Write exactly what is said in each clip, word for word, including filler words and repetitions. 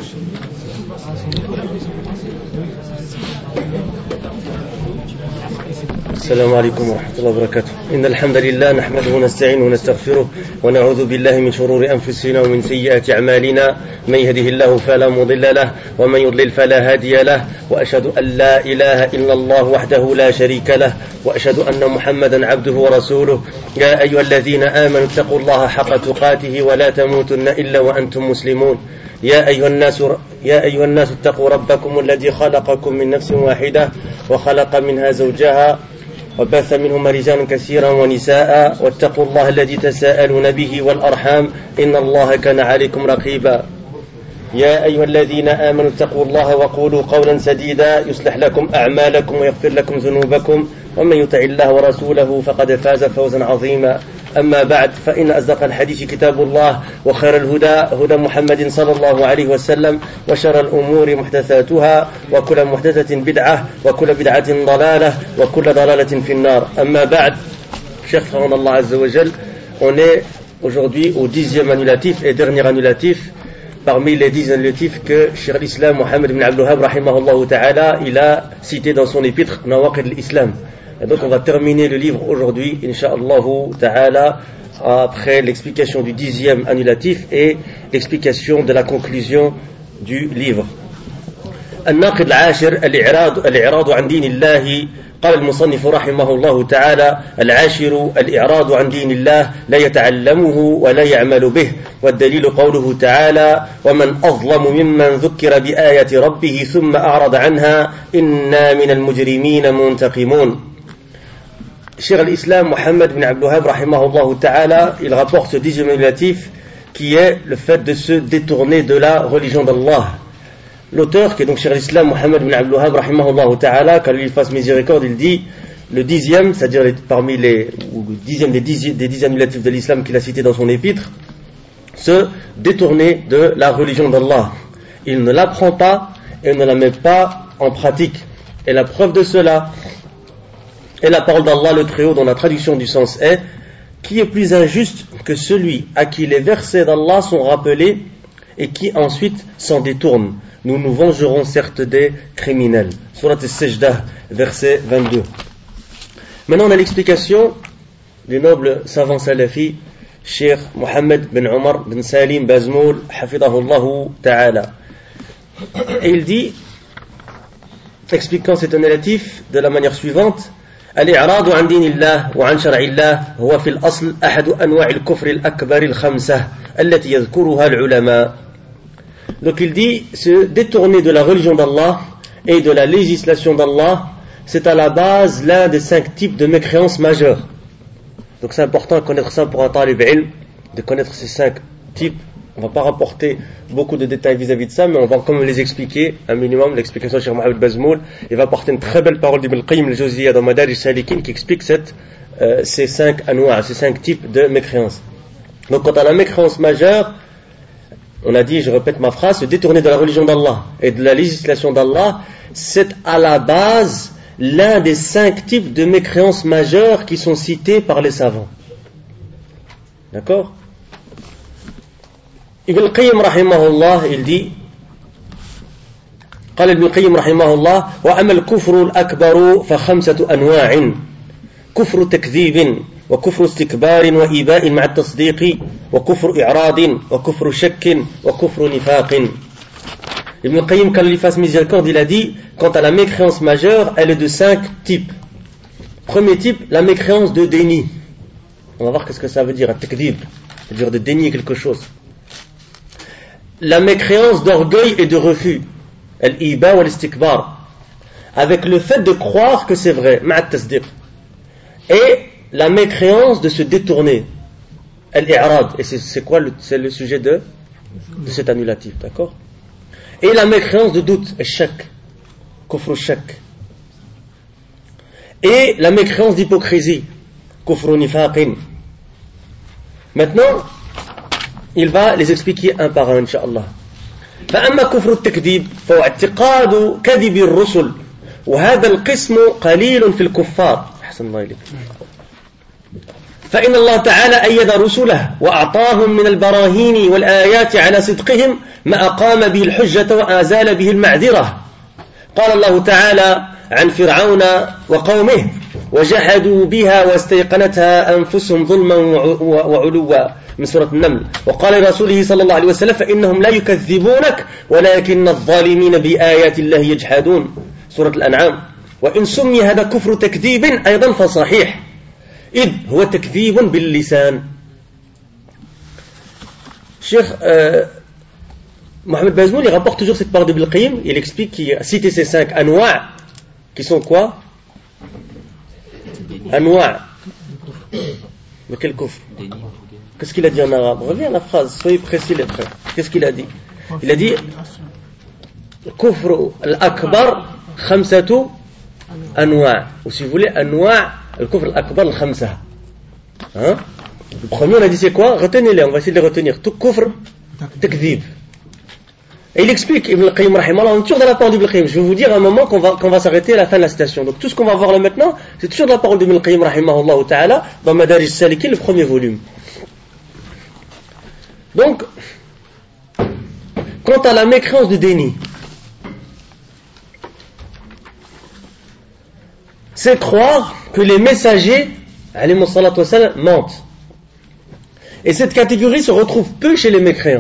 السلام عليكم ورحمة الله وبركاته. إن الحمد لله نحمده ونستعينه ونستغفره ونعوذ بالله من شرور أنفسنا ومن سيئات أعمالنا. من يهده الله فلا مضل له ومن يضلل فلا هادي له، وأشهد أن لا إله إلا الله وحده لا شريك له، وأشهد أن محمدا عبده ورسوله. يا أيها الذين آمنوا اتقوا الله حق تقاته ولا تموتن إلا وأنتم مسلمون. يا أيها الناس يا أيها الناس اتقوا ربكم الذي خلقكم من نفس واحدة وخلق منها زوجها وبث منهما رجالا كثيرا ونساء، واتقوا الله الذي تساءلون به والأرحام إن الله كان عليكم رقيبا. يا أيها الذين آمنوا اتقوا الله وقولوا قولا سديدا يصلح لكم أعمالكم ويغفر لكم ذنوبكم، ومن يطع الله ورسوله فقد فاز فوزا عظيما. أما بعد، فإن أصدق الحديث كتاب الله، وخير الهدى هدى محمد صلى الله عليه وسلم، وشر الأمور محدثاتها، وكل محدثة بدعة، وكل بدعة ضلالة، وكل ضلالة في النار. أما بعد, chers frères d'Allah Azza wa Jal, on est aujourd'hui au dixième annulatif et dernier annulatif parmi les dix annulatifs que Cheikh l'Islam Mohammed ibn Abdul Wahhab rahimahullah ta'ala il a cité dans son épître Nawaqid al-Islam. Et donc on va terminer le livre aujourd'hui, Inch'Allah ta'ala, après l'explication du dixième annulatif et l'explication de la conclusion du livre. الناقد العاشر الإعراض الإعراض عن دين الله. قال المصنف رحمه الله تعالى: العاشر الإعراض عن دين الله لا يتعلمه ولا يعمل به، والدليل قوله تعالى: ومن أظلم ممن ذكر بآية ربه ثم أعرض عنها إنا من المجرمين منتقمون. Cheikh l'Islam Mohammed bin Abdul Wahhab rahimahullah ta'ala, il rapporte ce dixième annulatif qui est le fait de se détourner de la religion d'Allah. L'auteur, qui est donc Cheikh l'Islam Mohammed bin Abdul Wahhab rahimahullah ta'ala, qu'Allah lui fasse miséricorde, il dit le dixième, c'est-à-dire les, parmi les ou le dixième des dix, des dix annulatifs de l'islam qu'il a cité dans son épître, se détourner de la religion d'Allah. Il ne l'apprend pas et ne la met pas en pratique. Et la preuve de cela est la parole d'Allah le Très-Haut, dont la traduction du sens est: qui est plus injuste que celui à qui les versets d'Allah sont rappelés et qui ensuite s'en détourne? Nous nous vengerons certes des criminels. Surat al-Sajdah, verset vingt-deux. Maintenant on a l'explication du noble savant salafi Cheikh Mohammed bin Omar bin Salim Bazmoul hafidahullahu ta'ala. Et il dit, expliquant cet annulatif de la manière suivante: الإعراض عن دين الله وعن شرع الله هو في الأصل أحد أنواع الكفر الأكبر الخمسة التي يذكرها العلماء. Donc il dit, se détourner de la religion d'Allah et de la législation d'Allah, c'est à la base l'un des cinq types de mécréances majeures. Donc c'est important de connaître ça pour un talib ilm, de connaître ces cinq types. On ne va pas rapporter beaucoup de détails vis-à-vis de ça, mais on va quand même les expliquer un minimum. L'explication de Cheikh Mohammed Bazmoul, il va apporter une très belle parole d'Ibn al-Qayyim al-Jawziyya dans Madarij Salikin qui explique cette, euh, ces cinq anwa', ces cinq types de mécréances. Donc quant à la mécréance majeure, on a dit, je répète ma phrase, se détourner de la religion d'Allah et de la législation d'Allah, c'est à la base l'un des cinq types de mécréances majeures qui sont cités par les savants. D'accord? Ibn al-Qayyim rahimahullah, il dit, قال ابن القيم رحمه الله: وأما الكفر الأكبر فخمسة أنواع: كفر تكذيب، وكفر استكبار وإيباء مع التصديق، وكفر إعراض، وكفر شك، وكفر نفاق. Ibn al-Qayyim, quand il fasse miséricorde, il a dit, quant à la mécréance majeure, elle est de cinq types. Premier type, la mécréance de déni. On va voir qu'est-ce que ça veut dire, at-takdhib, c'est-à-dire de dénier quelque chose. La mécréance d'orgueil et de refus, al-iba ou al-istikbar, avec le fait de croire que c'est vrai, ma'a tasdiq. Et la mécréance de se détourner, al-i'rad, et c'est, c'est quoi le, c'est le sujet de, de cet annulatif, d'accord? Et la mécréance de doute, al-shak, kufr al-shak. Et la mécréance d'hypocrisie, kufr nifaqin. Maintenant, il va les expliquer un par un, Inch'Allah. فأما كفر التكذيب فهو اعتقاد كذب الرسل، وهذا القسم قليل في الكفار. أحسن الله إليك. فإن الله تعالى أيد رسله وأعطاهم من البراهين والآيات على صدقهم ما أقام به الحجة وأزال به المعذرة. قال الله تعالى عن فرعون وقومه وجحدوا بها واستيقنتها أنفسهم ظلما وعلوا من سورة النمل. وقال لرسوله صلى الله عليه وسلم فإنهم لا يكذبونك ولكن الظالمين بآيات الله يجحدون سورة الأنعام. وإن سمي هذا كفر تكذيب أيضا فصحيح إذ هو تكذيب باللسان. Cheikh euh, Mohamed Bazmoul il rapporte toujours cette parole de Ibn al-Qayyim. Il explique qu'il a cité ces cinq anwa' qui sont quoi? Anwa'. Mais quel kufr? Qu'est-ce qu'il a dit en arabe? Reviens à la phrase, soyez précis les frères. Qu'est-ce qu'il a dit? Il a dit kufr al-akbar khamsatu anwa'. Ou si vous voulez anwa' al-kufr al-akbar al-khamsa. Hein? Le premier on a dit c'est quoi? Retenez-les, on va essayer de les retenir. Tout kufr takdhib. Et il explique, Ibn al-Qayyim rahimahullah, on est toujours dans la parole d'Ibn al-Qayyim. Je vais vous dire un moment qu'on va, qu'on va s'arrêter à la fin de la citation. Donc tout ce qu'on va voir là maintenant, c'est toujours dans la parole d'Ibn al-Qayyim rahimahullah ta'ala, dans Madarij Salikin, le premier volume. Donc, quant à la mécréance de déni, c'est croire que les messagers, alayhi salatu wassalam, mentent. Et cette catégorie se retrouve peu chez les mécréants.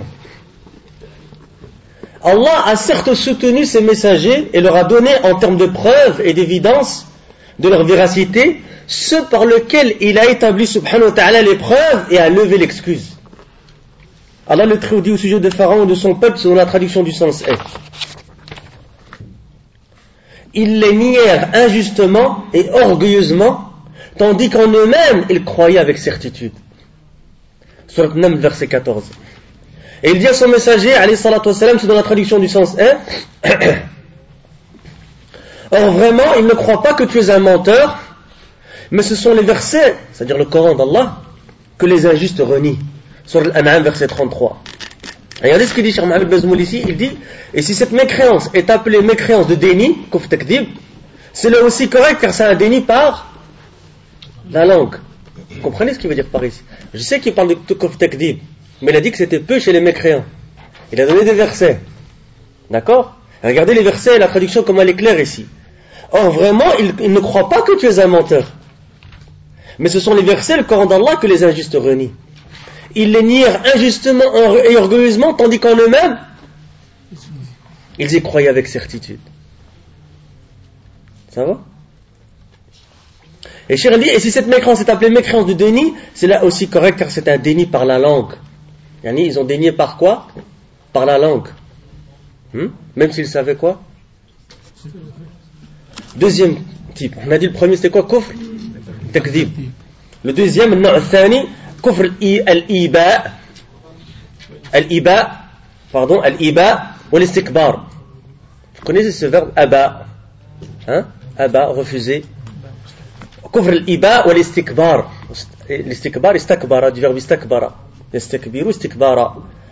Allah a certes soutenu ses messagers et leur a donné en termes de preuves et d'évidence de leur véracité ce par lequel il a établi subhanahu wa ta'ala les preuves et a levé l'excuse. Allah le Très-Haut dit au sujet de Pharaon et de son peuple selon la traduction du sens est: ils les nièrent injustement et orgueilleusement tandis qu'en eux-mêmes ils croyaient avec certitude. Surat Naml verset quatorze. Et il dit à son messager, alayhi salatu wassalam, c'est dans la traduction du sens un, or vraiment, ils ne croient pas que tu es un menteur, mais ce sont les versets, c'est-à-dire le Coran d'Allah, que les injustes renient. Sur l'An'am, verset trente-trois. Regardez ce qu'il dit Cheikh Mohamed Bazmoul ici, il dit, et si cette mécréance est appelée mécréance de déni, kufr takdib, c'est là aussi correct car c'est un déni par la langue. Vous comprenez ce qu'il veut dire par ici? Je sais qu'il parle de kufr takdib, mais il a dit que c'était peu chez les mécréants. Il a donné des versets. D'accord? Regardez les versets et la traduction comme elle est claire ici. Or, vraiment, ils, ils ne croient pas que tu es un menteur. Mais ce sont les versets, le Coran d'Allah, que les injustes renient. Ils les nièrent injustement et orgueilleusement, tandis qu'en eux-mêmes, ils y croyaient avec certitude. Ça va? Et Cheikh dit, et si cette mécréance est appelée mécréance de déni, c'est là aussi correct car c'est un déni par la langue. Yani, ils ont dénié par quoi? Par la langue. Hmm? Même s'ils savaient quoi? Deuxième type. On a dit le premier c'était quoi? Kufr takdhib. Le deuxième, al-thani, kufr al-iba. Al-iba, pardon, al-iba ou l'istikbar. Vous connaissez ce verbe aba? Hein? Aba, refuser. Kufr al-iba ou l'istikbar. L'istikbar, istakbara, du verbe istakbara. يستكبروا استكبارا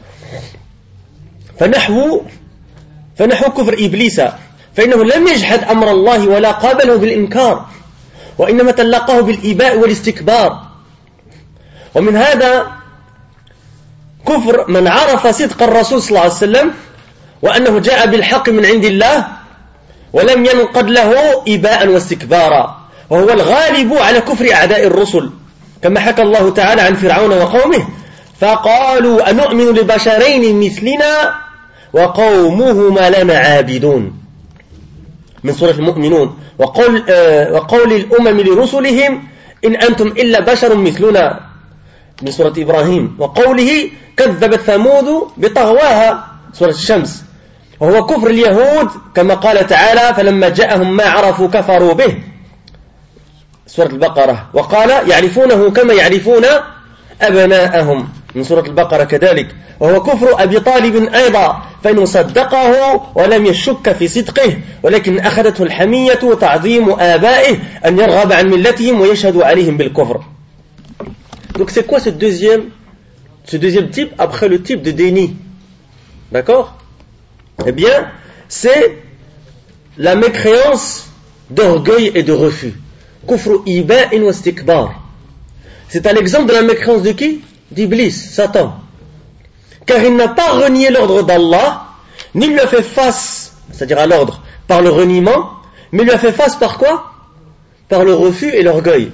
فنحو فنحو كفر إبليس فإنه لم يجحد أمر الله ولا قابله بالإنكار وإنما تلقاه بالإباء والاستكبار. ومن هذا كفر من عرف صدق الرسول صلى الله عليه وسلم وأنه جاء بالحق من عند الله ولم ينقد له إباء واستكبارا وهو الغالب على كفر أعداء الرسل كما حكى الله تعالى عن فرعون وقومه فقالوا أنؤمن لبشرين مثلنا وقومهما لنا عابدون من سورة المؤمنون وقول, آه وقول الأمم لرسلهم إن أنتم إلا بشر مثلنا من سورة إبراهيم وقوله كذبت ثمود بطغواها سورة الشمس وهو كفر اليهود كما قال تعالى فلما جاءهم ما عرفوا كفروا به سورة البقرة وقال يعرفونه كما يعرفون أبناءهم من سورة البقرة كذلك وهو كفر أبي طالب أيضا فإنه صدقه ولم يشك في صدقه ولكن أخذته الحمية وتعظيم آبائه أن يرغب عن ملتهم ويشهد عليهم بالكفر. Donc c'est quoi ce deuxième, ce deuxième type après le type de déni? D'accord? Eh bien, c'est la mécréance d'orgueil et de refus. Kufru iba'in wa istikbar. c'est à l'exemple de la mécréance de qui? D'Iblis, Satan. Car il n'a pas renié l'ordre d'Allah, ni lui a fait face, c'est-à-dire à l'ordre, par le reniement, mais lui a fait face par quoi? Par le refus et l'orgueil.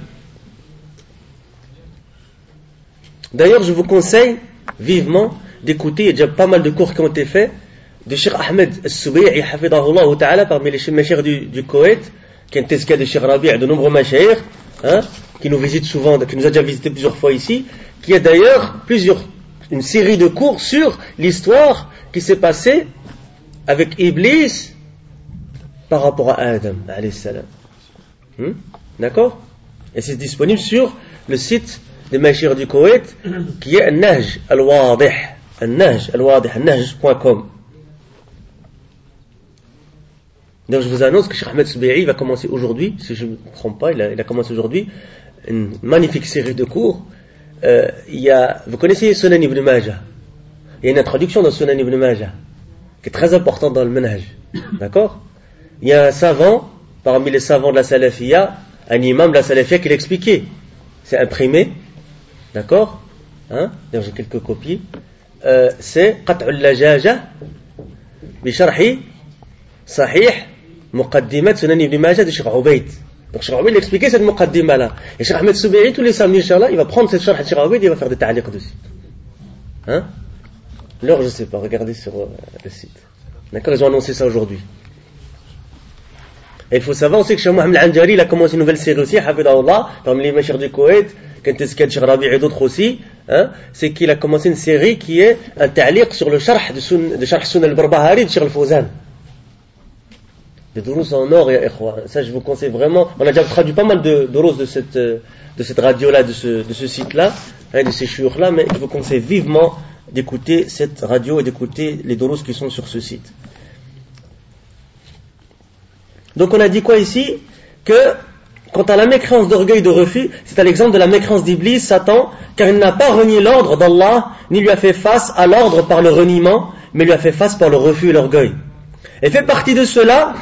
D'ailleurs, je vous conseille vivement d'écouter, il y a déjà pas mal de cours qui ont été faits, de Cheikh Ahmed Al-Soubi'i, hafidahullah ta'ala, parmi les mashayikh du, du Koweït, qui est un tezkar de Cheikh Rabi', de nombreux mashayikh, hein, qui nous visitent souvent, qui nous a déjà visité plusieurs fois ici, qui a d'ailleurs plusieurs, une série de cours sur l'histoire qui s'est passée avec Iblis par rapport à Adam, alayhi salam. Hmm? D'accord? Et c'est disponible sur le site des mashayikh du Koweït, qui est Al-Nahj Al-Wadih, Al-Nahj Al-Wadih, al-nahj point com. Donc je vous annonce que Cheikh Ahmed Soubi'i va commencer aujourd'hui, si je ne me trompe pas, il a, il a commencé aujourd'hui une magnifique série de cours. Euh, il y a, vous connaissez Sunan Ibn Majah? Il y a une introduction dans Sunan Ibn Majah qui est très importante dans le manhaj. D'accord? Il y a un savant, parmi les savants de la Salafiyya, un imam de la Salafiyya qui l'expliquait. C'est imprimé. D'accord? Hein? D'ailleurs j'ai quelques copies. Euh, c'est Qat'ul Lajaja bi Sharhi Sahih Muqaddimat Sunan Ibn Majah de Cheikh Ubayd. Donc Cheikh Ubayd l'expliquait cette Muqaddima là. Et Cheikh Ahmed Soubi'i, tous les samedis, Inch'Allah, il va prendre cette Sharh de Cheikh Ubayd et il va faire des ta'liq dessus. Hein? L'heure, je ne sais pas, regardez sur euh, le site. D'accord? Ils ont annoncé ça aujourd'hui. Et il faut savoir aussi que Cheikh Mohamed Al-Anjari, il a commencé une nouvelle série aussi, Hafidahullah, parmi les mashayikh du Koweït, quand est-ce qu'il y a Cheikh Rabi' et d'autres aussi, hein? C'est qu'il a commencé une série qui est un ta'liq sur le Sharh de, sun, de Sharh Sunan al-Barbahari de Cheikh Al-Fawzan. Des durous en or, et ça je vous conseille vraiment. On a déjà traduit pas mal de durous de cette, de cette radio-là, de ce, de ce site-là, hein, de ces chouurs-là, mais je vous conseille vivement d'écouter cette radio et d'écouter les durous qui sont sur ce site. Donc on a dit quoi ici? Que quant à la mécréance d'orgueil et de refus, c'est à l'exemple de la mécréance d'Iblis, Satan, car il n'a pas renié l'ordre d'Allah, ni lui a fait face à l'ordre par le reniement, mais lui a fait face par le refus et l'orgueil. Et fait partie de cela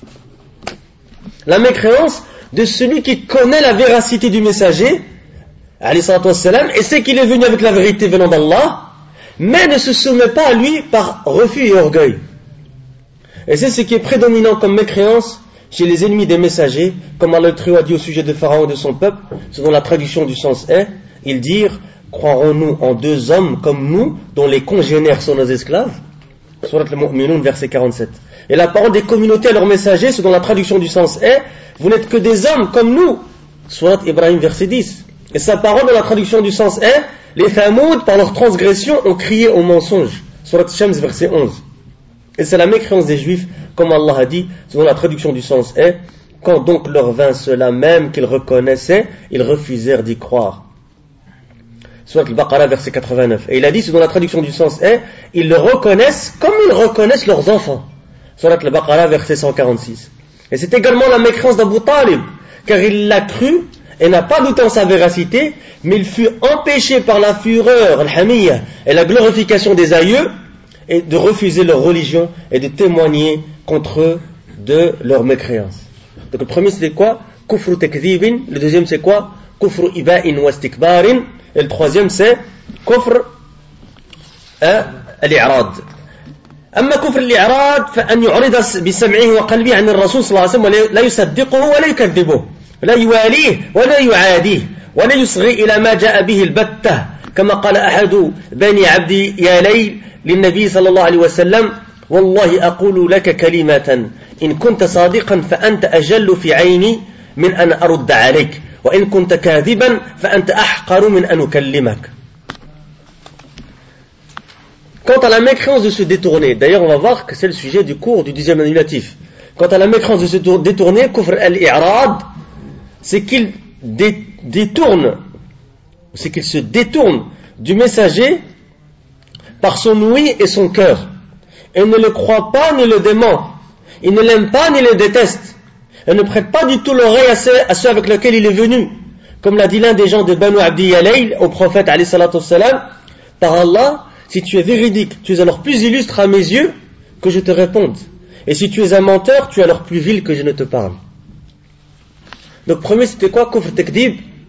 la mécréance de celui qui connaît la véracité du messager, alayhi salatu wassalam, et sait qu'il est venu avec la vérité venant d'Allah, mais ne se soumet pas à lui par refus et orgueil. Et c'est ce qui est prédominant comme mécréance chez les ennemis des messagers, comme Allah a dit au sujet de Pharaon et de son peuple, selon la traduction du sens est, ils dirent, croirons-nous en deux hommes comme nous, dont les congénères sont nos esclaves? Surat al-Mu'minun, verset quarante-sept. Et la parole des communautés à leurs messagers, selon la traduction du sens est, vous n'êtes que des hommes comme nous. Surat Ibrahim, verset dix. Et sa parole dans la traduction du sens est, les Thamoud, par leur transgression, ont crié au mensonge. Surat Shams, verset onze. Et c'est la mécréance des Juifs, comme Allah a dit, selon la traduction du sens est, quand donc leur vint cela même qu'ils reconnaissaient, ils refusèrent d'y croire. Surat Al-Baqarah, verset quatre-vingt-neuf. Et il a dit, selon la traduction du sens est, ils le reconnaissent comme ils reconnaissent leurs enfants. Surat Al-Baqarah, verset cent quarante-six. Et c'est également la mécréance d'Abu Talib, car il l'a cru et n'a pas douté en sa véracité, mais il fut empêché par la fureur, al-hamiyya, et la glorification des aïeux, et de refuser leur religion et de témoigner contre eux de leur mécréance. Donc le premier c'était quoi? Kufru takdhibin. Le deuxième c'est quoi? Kufru iba'in wa istikbarin. Et le troisième c'est Kufr al-i'rad. أما كفر الإعراض فأن يعرض بسمعه وقلبه عن الرسول صلى الله عليه وسلم ولا يصدقه ولا يكذبه ولا يواليه ولا يعاديه ولا يصغي إلى ما جاء به البتة كما قال أحد بني عبد يا ليل للنبي صلى الله عليه وسلم والله أقول لك كلمة إن كنت صادقا فأنت أجل في عيني من أن أرد عليك وإن كنت كاذبا فأنت أحقر من أن أكلمك. Quant à la mécréance de se détourner, d'ailleurs on va voir que c'est le sujet du cours du dixième annulatif. Quant à la mécréance de se détourner, kufr al-i'rad, c'est qu'il dé- détourne, c'est qu'il se détourne du messager par son ouïe et son cœur. Et ne le croit pas ni le dément. Il ne l'aime pas ni le déteste. Et ne prête pas du tout l'oreille à ceux, à ceux avec lesquels il est venu. Comme l'a dit l'un des gens de Banu Abdi Yalayl au prophète alayhi salatu wassalam, par Allah, si tu es véridique, tu es alors plus illustre à mes yeux que je te réponde. Et si tu es un menteur, tu es alors plus vil que je ne te parle. Donc premier c'était quoi? Kufr takdib,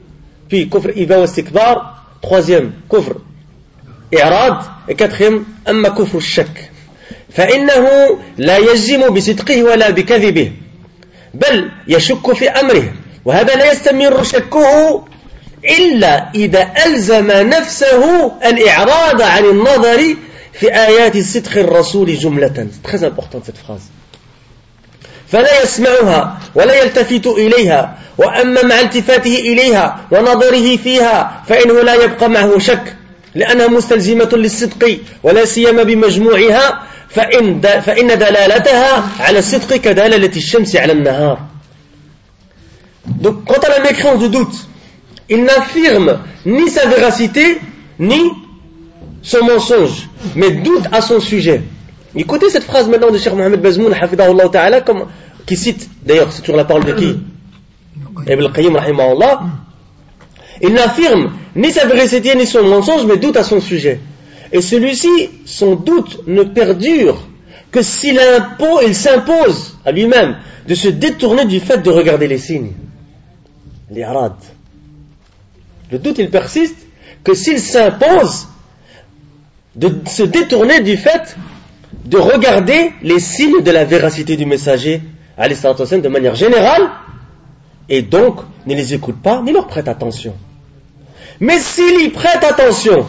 puis kufr iba wa istikbar, troisième kufr i'rad, et quatrième amma kufr shak. فإنه لا يجزم بصدقه ولا بكذبه بل يشك في أمره وهذا لا يستمر شكه إلا إذا ألزم نفسه الإعراض عن النظر في آيات صدق الرسول جملة. Très important cette phrase. فلا يسمعها ولا يلتفت إليها وأما مع التفاته إليها ونظره فيها فإنه لا يبقى معه شك لأنها مستلزمة للصدق ولا سيما بمجموعها فإن, فإن دلالتها على الصدق كدلالة الشمس على النهار. Donc quant à la mécréance de doute, il n'affirme ni sa véracité ni son mensonge, mais doute à son sujet. Écoutez cette phrase maintenant de Cheikh Mohamed Bazmoun hafidahullah ta'ala, comme, qui cite, d'ailleurs c'est sur la parole de qui? Ibn al-Qayyim rahimahullah. Il n'affirme ni sa véracité ni son mensonge, mais doute à son sujet. Et celui-ci, son doute ne perdure que s'il impose, il s'impose à lui-même de se détourner du fait de regarder les signes. L'irad. Le doute, il persiste que s'il s'impose de se détourner du fait de regarder les signes de la véracité du messager, alayhi salatu wassalam, de manière générale, et donc ne les écoute pas, ni leur prête attention. Mais s'il y prête attention,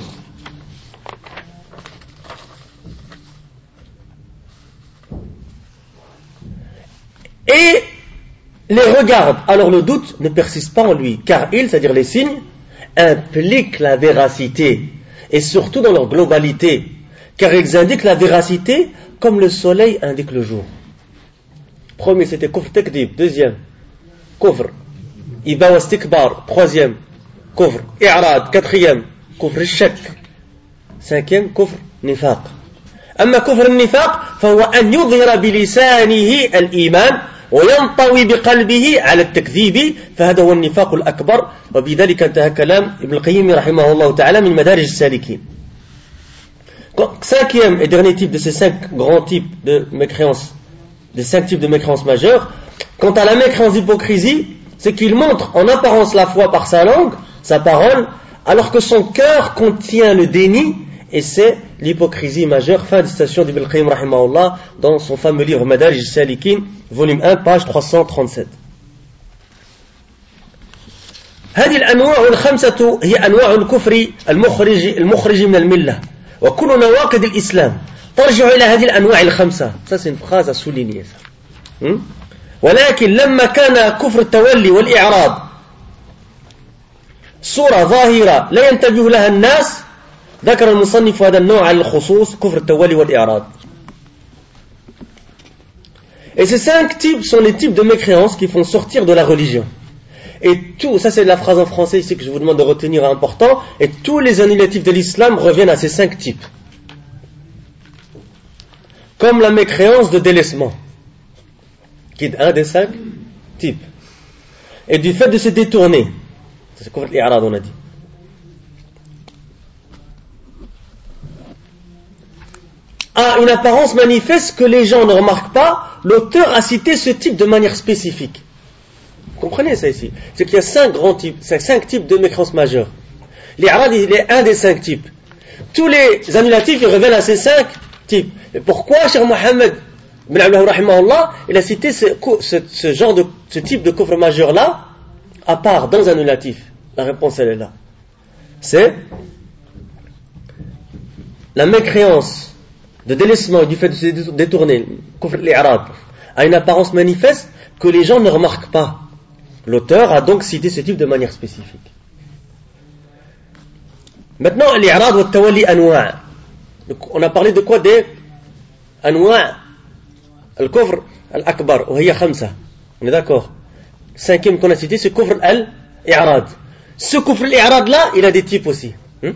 et les regarde, alors le doute ne persiste pas en lui, car il, c'est-à-dire les signes, impliquent la véracité, et surtout dans leur globalité, car ils indiquent la véracité comme le soleil indique le jour. Premier, c'était kufr takdib. Deuxième, kufr iba wa istikbar. Troisième, kufr i'rad. Quatrième, kufr shak. Cinquième, kufr nifaq. أما كفر النفاق فهو أن يظهر بلسانه الإيمان وينطوي بقلبه على التكذيب فهذا هو النفاق الأكبر وبذلك انتهى كلام ابن القيم رحمه الله تعالى من مدارج السالكين. Cinquième et dernier type de ces cinq grands types de mécréance, des cinq types de mécréance majeure, quant à la mécréance d'hypocrisie, c'est qu'il montre en apparence la foi par sa langue, sa parole, alors que son cœur contient le déni, et c'est l'hypocrisie majeure. Fin de citation d'Ibn al-Qayyim rahimahullah dans son fameux livre Madarij al-Salikin, volume un, page trois cent trente-sept. هذه الأنواع الخمسة هي أنواع الكفر المخرج المخرج من الملة وكل نواقض الإسلام ترجع إلى هذه الأنواع الخمسة. Ça c'est une phrase à souligner ça. Hmm? ولكن لما كان كفر التولي والإعراض صورة ظاهرة لا ينتبه لها الناس ذكر المصنف هذا النوع على الخصوص كفر التولي والإعراض. Et ces cinq types sont les types de mécréance qui font sortir de la religion. Et tout, ça c'est la phrase en français ici que je vous demande de retenir important, et tous les annulatifs de l'islam reviennent à ces cinq types. Comme la mécréance de délaissement, qui est un des cinq types. Et du fait de se détourner, c'est kufr al-i'rad on a dit. A une apparence manifeste que les gens ne remarquent pas, l'auteur a cité ce type de manière spécifique. Vous comprenez ça ici? C'est qu'il y a cinq grands types, cinq types de mécréance majeure. L'Irad, il est un des cinq types. Tous les annulatifs, ils reviennent à ces cinq types. Et pourquoi Cheikh Mohamed bin Abdullah rahimahullah, il a cité ce, ce, ce genre de, ce type de kufr majeur là, à part dans un annulatif? La réponse elle est là. C'est la mécréance de délaissement et du fait de se détourner, kufr al-i'rad, a une apparence manifeste que les gens ne remarquent pas. L'auteur a donc cité ce type de manière spécifique. Maintenant, l'I'rad wa tawalli anwa'. On a parlé de quoi? Des anwa' al-kufr al-akbar, wa hiya khamsa. On est d'accord? Cinquième qu'on a cité, c'est kufr al-i'rad. Ce kufr al-i'rad là, il a des types aussi. Hmm?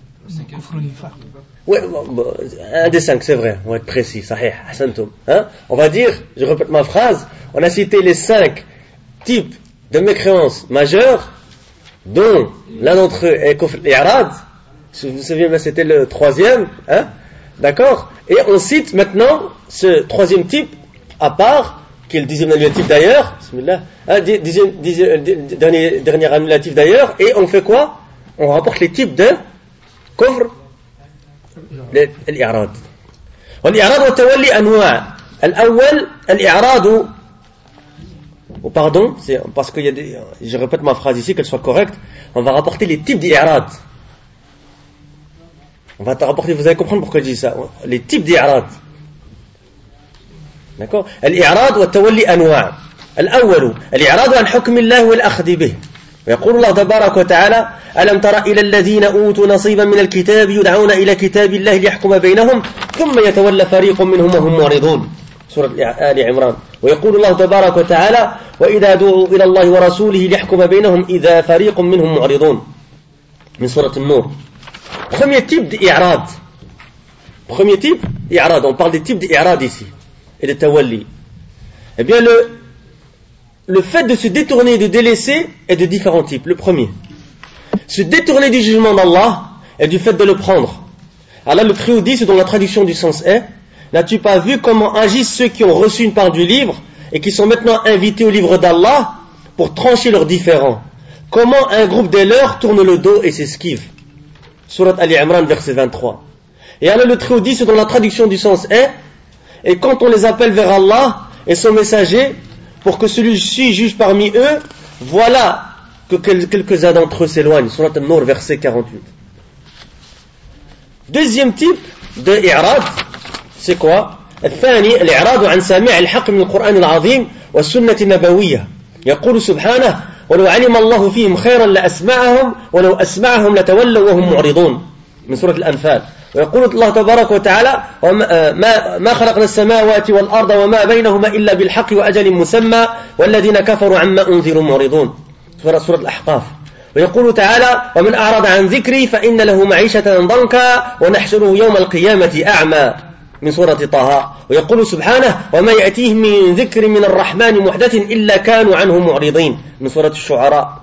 Ouais, un des cinq, c'est vrai. On va être précis. Sahih, hasantum. Hein? On va dire, je répète ma phrase, on a cité les cinq types de mécréance majeure, dont l'un d'entre eux est kufr al-i'rad. Si vous vous souvenez, c'était le troisième, hein? D'accord? Et on cite maintenant ce troisième type à part qui est le dixième annulatif d'ailleurs, bismillah, hein, dixième, dixième, dernier, dernier annulatif d'ailleurs, et on fait quoi? On rapporte les types de kufr, l'I'rad. والإعراض والتولي أنواع. الأول الإعراض, oh pardon, c'est parce qu'il y a des, je répète ma phrase ici, qu'elle soit correcte, on va rapporter les types d'I'rad. On va te rapporter, vous allez comprendre pourquoi je dis ça, les types d'I'rad. D'accord? الإعراض والتولي أنواع. الأول الإعراض عن حكم الله والأخذ به. ويقول الله تبارك وتعالى: ألم تر إلى الذين أوتوا نصيبا من الكتاب يدعون إلى كتاب الله ليحكم بينهم ثم يتولى فريق منهم وهم معرضون. سورة آل عمران. ويقول الله تبارك وتعالى: وإذا دعوا إلى الله ورسوله ليحكم بينهم إذا فريق منهم معرضون. من سورة النور. Premier type d'I'rad. Premier type, I'rad. On parle des types d'I'rad ici. Et de Tawalli. Eh bien, le, le fait de se détourner et de délaisser est de différents types. Le premier, se détourner du jugement d'Allah est du fait de le prendre. Alors là, le Créaud dit, c'est dans la traduction du sens est: n'as-tu pas vu comment agissent ceux qui ont reçu une part du livre et qui sont maintenant invités au livre d'Allah pour trancher leurs différends? Comment un groupe des leurs tourne le dos et s'esquive? Surat Ali Imran, verset vingt-trois. Et alors le Créaud dit, c'est dans la traduction du sens est: et quand on les appelle vers Allah et son messager pour que celui-ci juge parmi eux, voilà que quelques-uns d'entre eux s'éloignent. Surat An-Nur, verset quarante-huit. Deuxième type de i'rad, c'est quoi? الثاني الإعراض عن سامع الحق من القرآن العظيم والسنة النبوية. يقول سبحانه: ولو علم الله فيهم خيرا لأسمعهم ولو أسمعهم لتولوا وهم معرضون. من سورة الأنفال. ويقول الله تبارك وتعالى: ما, ما خلقنا السماوات والأرض وما بينهما إلا بالحق وأجل مسمى والذين كفروا عما أنذروا معرضون. سورة الأحقاف. ويقول تعالى: ومن أعرض عن ذكري فإن له معيشة ضنكا ونحشره يوم القيامة أعمى. من سورة طه. ويقول سبحانه: وما يأتيهم من ذكر من الرحمن محدث إلا كانوا عنه معرضين. من سورة الشعراء.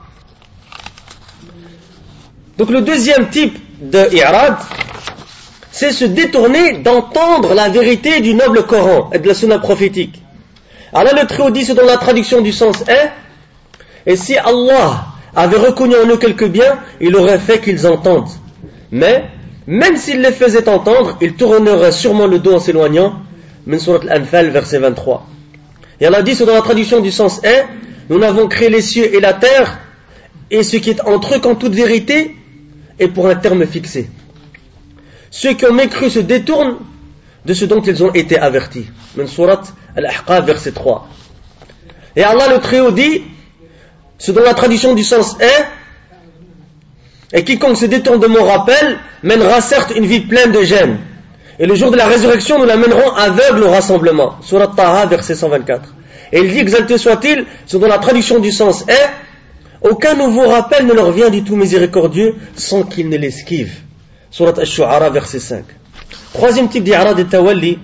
Donc le deuxième type de i'rad, c'est se détourner d'entendre la vérité du noble Coran et de la sunna prophétique. Alors là, le Très-Haut dit, c'est dans la traduction du sens est: et si Allah avait reconnu en eux quelques biens, il aurait fait qu'ils entendent. Mais, même s'il les faisait entendre, ils tourneraient sûrement le dos en s'éloignant. Min Surat Al-Anfal, verset vingt-trois. Et Allah dit, c'est dans la traduction du sens est: nous n'avons créé les cieux et la terre, et ce qui est entre eux qu'en toute vérité, et pour un terme fixé. Ceux qui ont mécru se détournent de ce dont ils ont été avertis. Min Surat Al-Ahqaf, verset trois. Et Allah le Très-Haut dit, c'est dans la tradition du sens est: et quiconque se détourne de mon rappel mènera certes une vie pleine de gêne. Et le jour de la résurrection, nous l'amènerons aveugle au rassemblement. Surat Taha, verset cent vingt-quatre. Et il dit, exalté soit-il, c'est dans la traduction du sens est: aucun nouveau rappel ne leur vient du tout miséricordieux sans qu'ils ne l'esquivent. Surat Al-Shu'ara, verset cinq. Troisième type d'I'rad et Tawalli.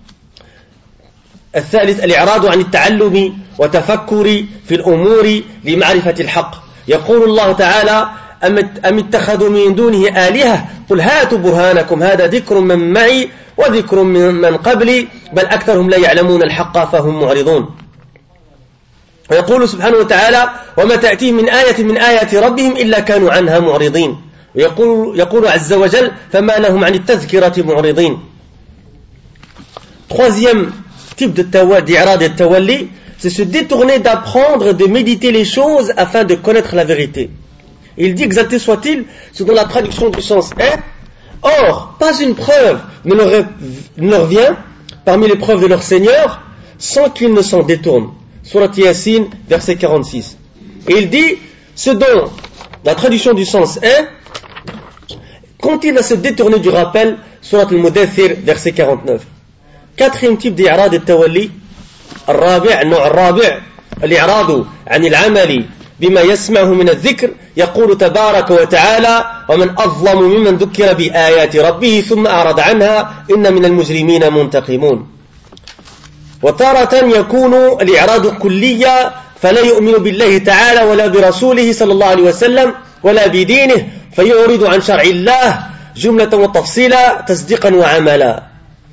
الثالث الإعراض عن التعلم وتفكر في الأمور لمعرفة الحق. يقول الله تعالى: أم اتخذوا من دونه آلهة قل هاتوا برهانكم هذا ذكر من معي وذكر من قبلي بل أكثرهم لا يعلمون الحق فهم معرضون. ويقول سبحانه وتعالى: وما تأتيهم من آية من آيات ربهم إلا كانوا عنها معرضين. ويقول يقول عز وجل: فما لهم عن التذكرة معرضين. Troisième type de d'I'rad et de Tawalli, c'est se détourner d'apprendre, de méditer les choses afin de connaître la vérité. Il dit, exalté soit-il, c'est dans la traduction du sens est: or, pas une preuve ne leur, ne leur vient parmi les preuves de leur Seigneur sans qu'ils ne s'en détournent. Surat Yasin, verset quarante-six. Et il dit, ce dont la traduction du sens est: quand il va se détourner du rappel, Surat Al-Mudaththir, verset quarante-neuf. Quatrième type d'I'rad et Tawalli, الرابع النوع الرابع الإعراض عن العمل بما يسمعه من الذكر. يقول تبارك وتعالى: ومن أظلم ممن ذكر بآيات ربه ثم أعرض عنها إن من المجرمين منتقمون. وتارة يكون الإعراض كليا فلا يؤمن بالله تعالى ولا برسوله صلى الله عليه وسلم ولا بدينه فيعرض عن شرع الله جملة وتفصيلا تصديقا وعملا.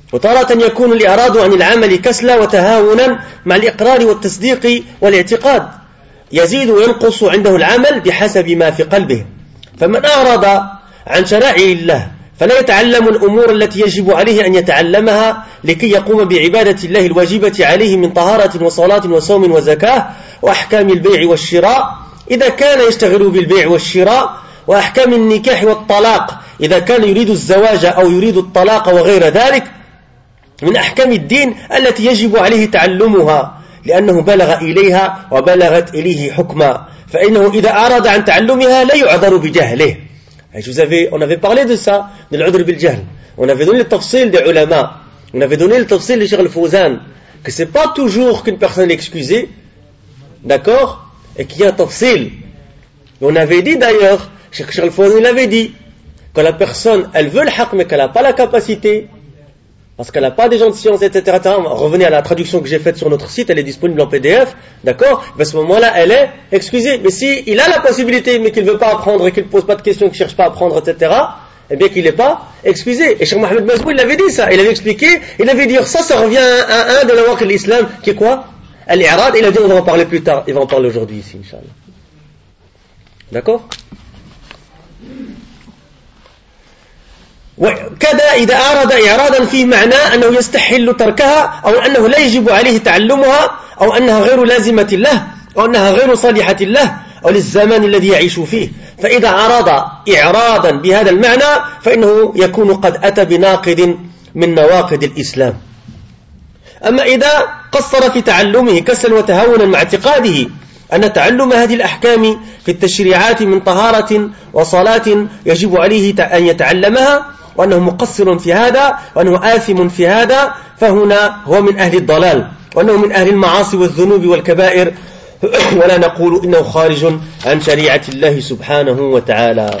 وتارة يكون الإعراض عن العمل كسلا وتهاونا مع الإقرار والتصديق والاعتقاد يزيد وينقص عنده العمل بحسب ما في قلبه. فمن أعرض عن شرائع الله فلا يتعلم الأمور التي يجب عليه أن يتعلمها لكي يقوم بعبادة الله الواجبة عليه من طهارة وصلاة وصوم وزكاة وأحكام البيع والشراء إذا كان يشتغل بالبيع والشراء، وأحكام النكاح والطلاق إذا كان يريد الزواج أو يريد الطلاق وغير ذلك من أحكام الدين التي يجب عليه تعلمها لأنه بلغ إليها وبلغت إليه حكما، فإنه إذا أعرض عن تعلمها لا يعذر بجهله. Je vous avais, on avait parlé de ça, de l'udhr bil jahl. On avait donné le tafsil des ulama, on avait donné le tafsil de Cheikh al-Fawzan, que c'est pas toujours qu'une personne est excusée, d'accord, et qu'il y a un tafsil. On avait dit d'ailleurs, Cheikh al-Fawzan il avait dit, que la personne, elle veut le haqq mais qu'elle n'a pas la capacité, parce qu'elle n'a pas des gens de science, et cetera. Revenez à la traduction que j'ai faite sur notre site, elle est disponible en P D F, d'accord? À ce moment-là, elle est excusée. Mais si il a la possibilité, mais qu'il ne veut pas apprendre, et qu'il ne pose pas de questions, qu'il ne cherche pas à apprendre, et cetera, eh bien qu'il n'est pas excusé. Et Cheikh Mohamed Mazbou, il avait dit ça, il avait expliqué, il avait dit, ça, ça revient à un de la de l'islam, qui est quoi? Al-i'rad, il a dit, on va en parler plus tard, il va en parler aujourd'hui ici, Inch'Allah. D'accord? وكذا إذا أراد إعراضا في معنى أنه يستحل تركها أو أنه لا يجب عليه تعلمها أو أنها غير لازمة له أو أنها غير صالحة له أو للزمان الذي يعيش فيه، فإذا عرض إعراضا بهذا المعنى فإنه يكون قد أتى بناقض من نواقض الإسلام. أما إذا قصر في تعلمه كسلا وتهاونا مع اعتقاده أن تعلم هذه الأحكام في التشريعات من طهارة وصلاة يجب عليه أن يتعلمها وأنه مقصر في هذا وأنه آثم في هذا، فهنا هو من أهل الضلال وأنه من أهل المعاصي والذنوب والكبائر، ولا نقول إنه خارج عن شريعة الله سبحانه وتعالى.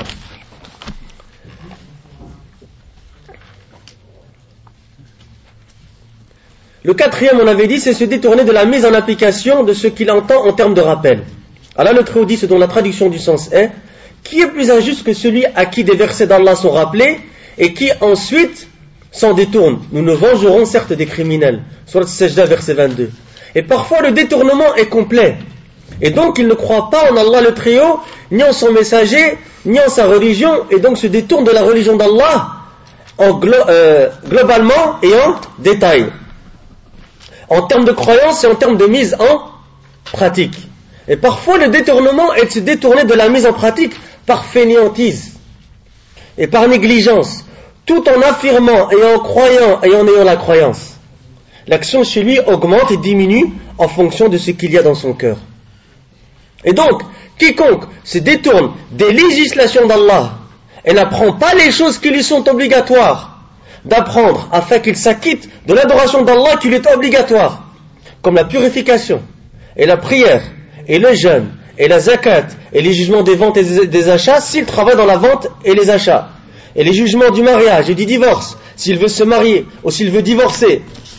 Le quatrième, on avait dit, c'est se détourner de la mise en application de ce qu'il entend en termes de rappel. Alors le Très-Haut dit, ce dont la traduction du sens est, qui est plus injuste que celui à qui des versets d'Allah sont rappelés et qui ensuite s'en détourne? Nous ne vengerons certes des criminels. Surat Sajda, verset vingt-deux. Et parfois le détournement est complet. Et donc il ne croit pas en Allah le Très-Haut, ni en son messager, ni en sa religion, et donc se détourne de la religion d'Allah en glo- euh, globalement et en détail. En termes de croyance et en termes de mise en pratique. Et parfois le détournement est de se détourner de la mise en pratique par fainéantise et par négligence, tout en affirmant et en croyant et en ayant la croyance. L'action chez lui augmente et diminue en fonction de ce qu'il y a dans son cœur. Et donc, quiconque se détourne des législations d'Allah et n'apprend pas les choses qui lui sont obligatoires d'apprendre afin qu'il s'acquitte de l'adoration d'Allah qui lui est obligatoire, comme la purification et la prière et le jeûne et la zakat et les jugements des ventes et des achats s'il travaille dans la vente et les achats, et les jugements du mariage et du divorce s'il veut se marier ou s'il veut divorcer,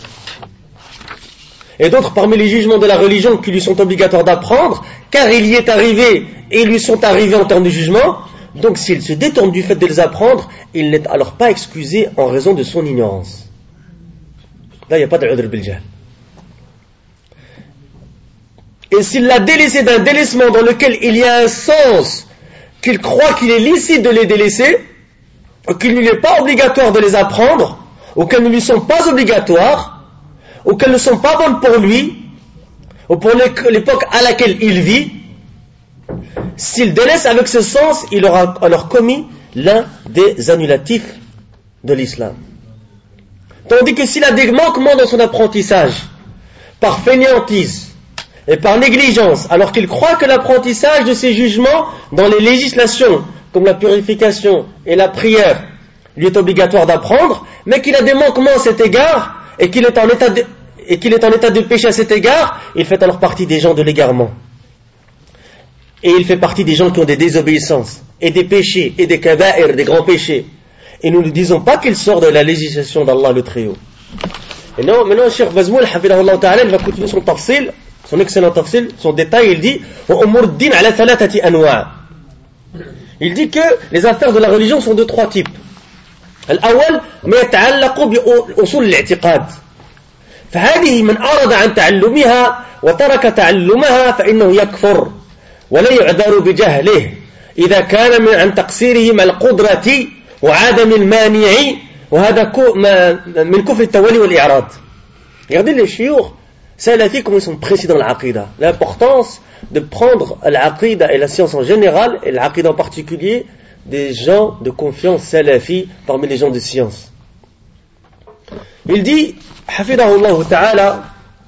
et d'autres parmi les jugements de la religion qui lui sont obligatoires d'apprendre car il y est arrivé et ils lui sont arrivés en termes de jugement. Donc s'il se détourne du fait de les apprendre, il n'est alors pas excusé en raison de son ignorance. Là il n'y a pas de udhr bil jahl. Et s'il l'a délaissé d'un délaissement dans lequel il y a un sens qu'il croit qu'il est licite de les délaisser, ou qu'il ne lui est pas obligatoire de les apprendre, ou qu'elles ne lui sont pas obligatoires, ou qu'elles ne sont pas bonnes pour lui, ou pour l'époque à laquelle il vit, s'il délaisse avec ce sens, il aura alors commis l'un des annulatifs de l'islam. Tandis que s'il a des manquements dans son apprentissage, par fainéantise et par négligence, alors qu'il croit que l'apprentissage de ses jugements dans les législations, comme la purification et la prière, lui est obligatoire d'apprendre, mais qu'il a des manquements à cet égard, et qu'il est en état de, et qu'il est en état de péché à cet égard, il fait alors partie des gens de l'égarement. Et il fait partie des gens qui ont des désobéissances, et des péchés, et des kaba'ir, des grands péchés. Et nous ne disons pas qu'il sort de la législation d'Allah le Très-Haut. Et non, maintenant, Cheikh Bazmoul, hafidahullah ta'ala, il va continuer son tafsil, son excellent tafsil, son détail, il dit, il dit que les affaires de la religion sont de trois types. الأول ما يتعلق بأصول الاعتقاد، فهذه من أراد عن تعلمها وترك تعلمها فإنه يكفر ولا يعذر بجهله إذا كان من عن تقصيره مع القدرة وعدم المانع، وهذا من كفر التولي والإعراض. Regardez les shiur salafis comme ils sont précis dans l'aqida, l'importance de prendre l'aqida et la science en général et l'aqida en particulier des gens de confiance salafis parmi les gens de science. Il dit hafidahullah ta'ala,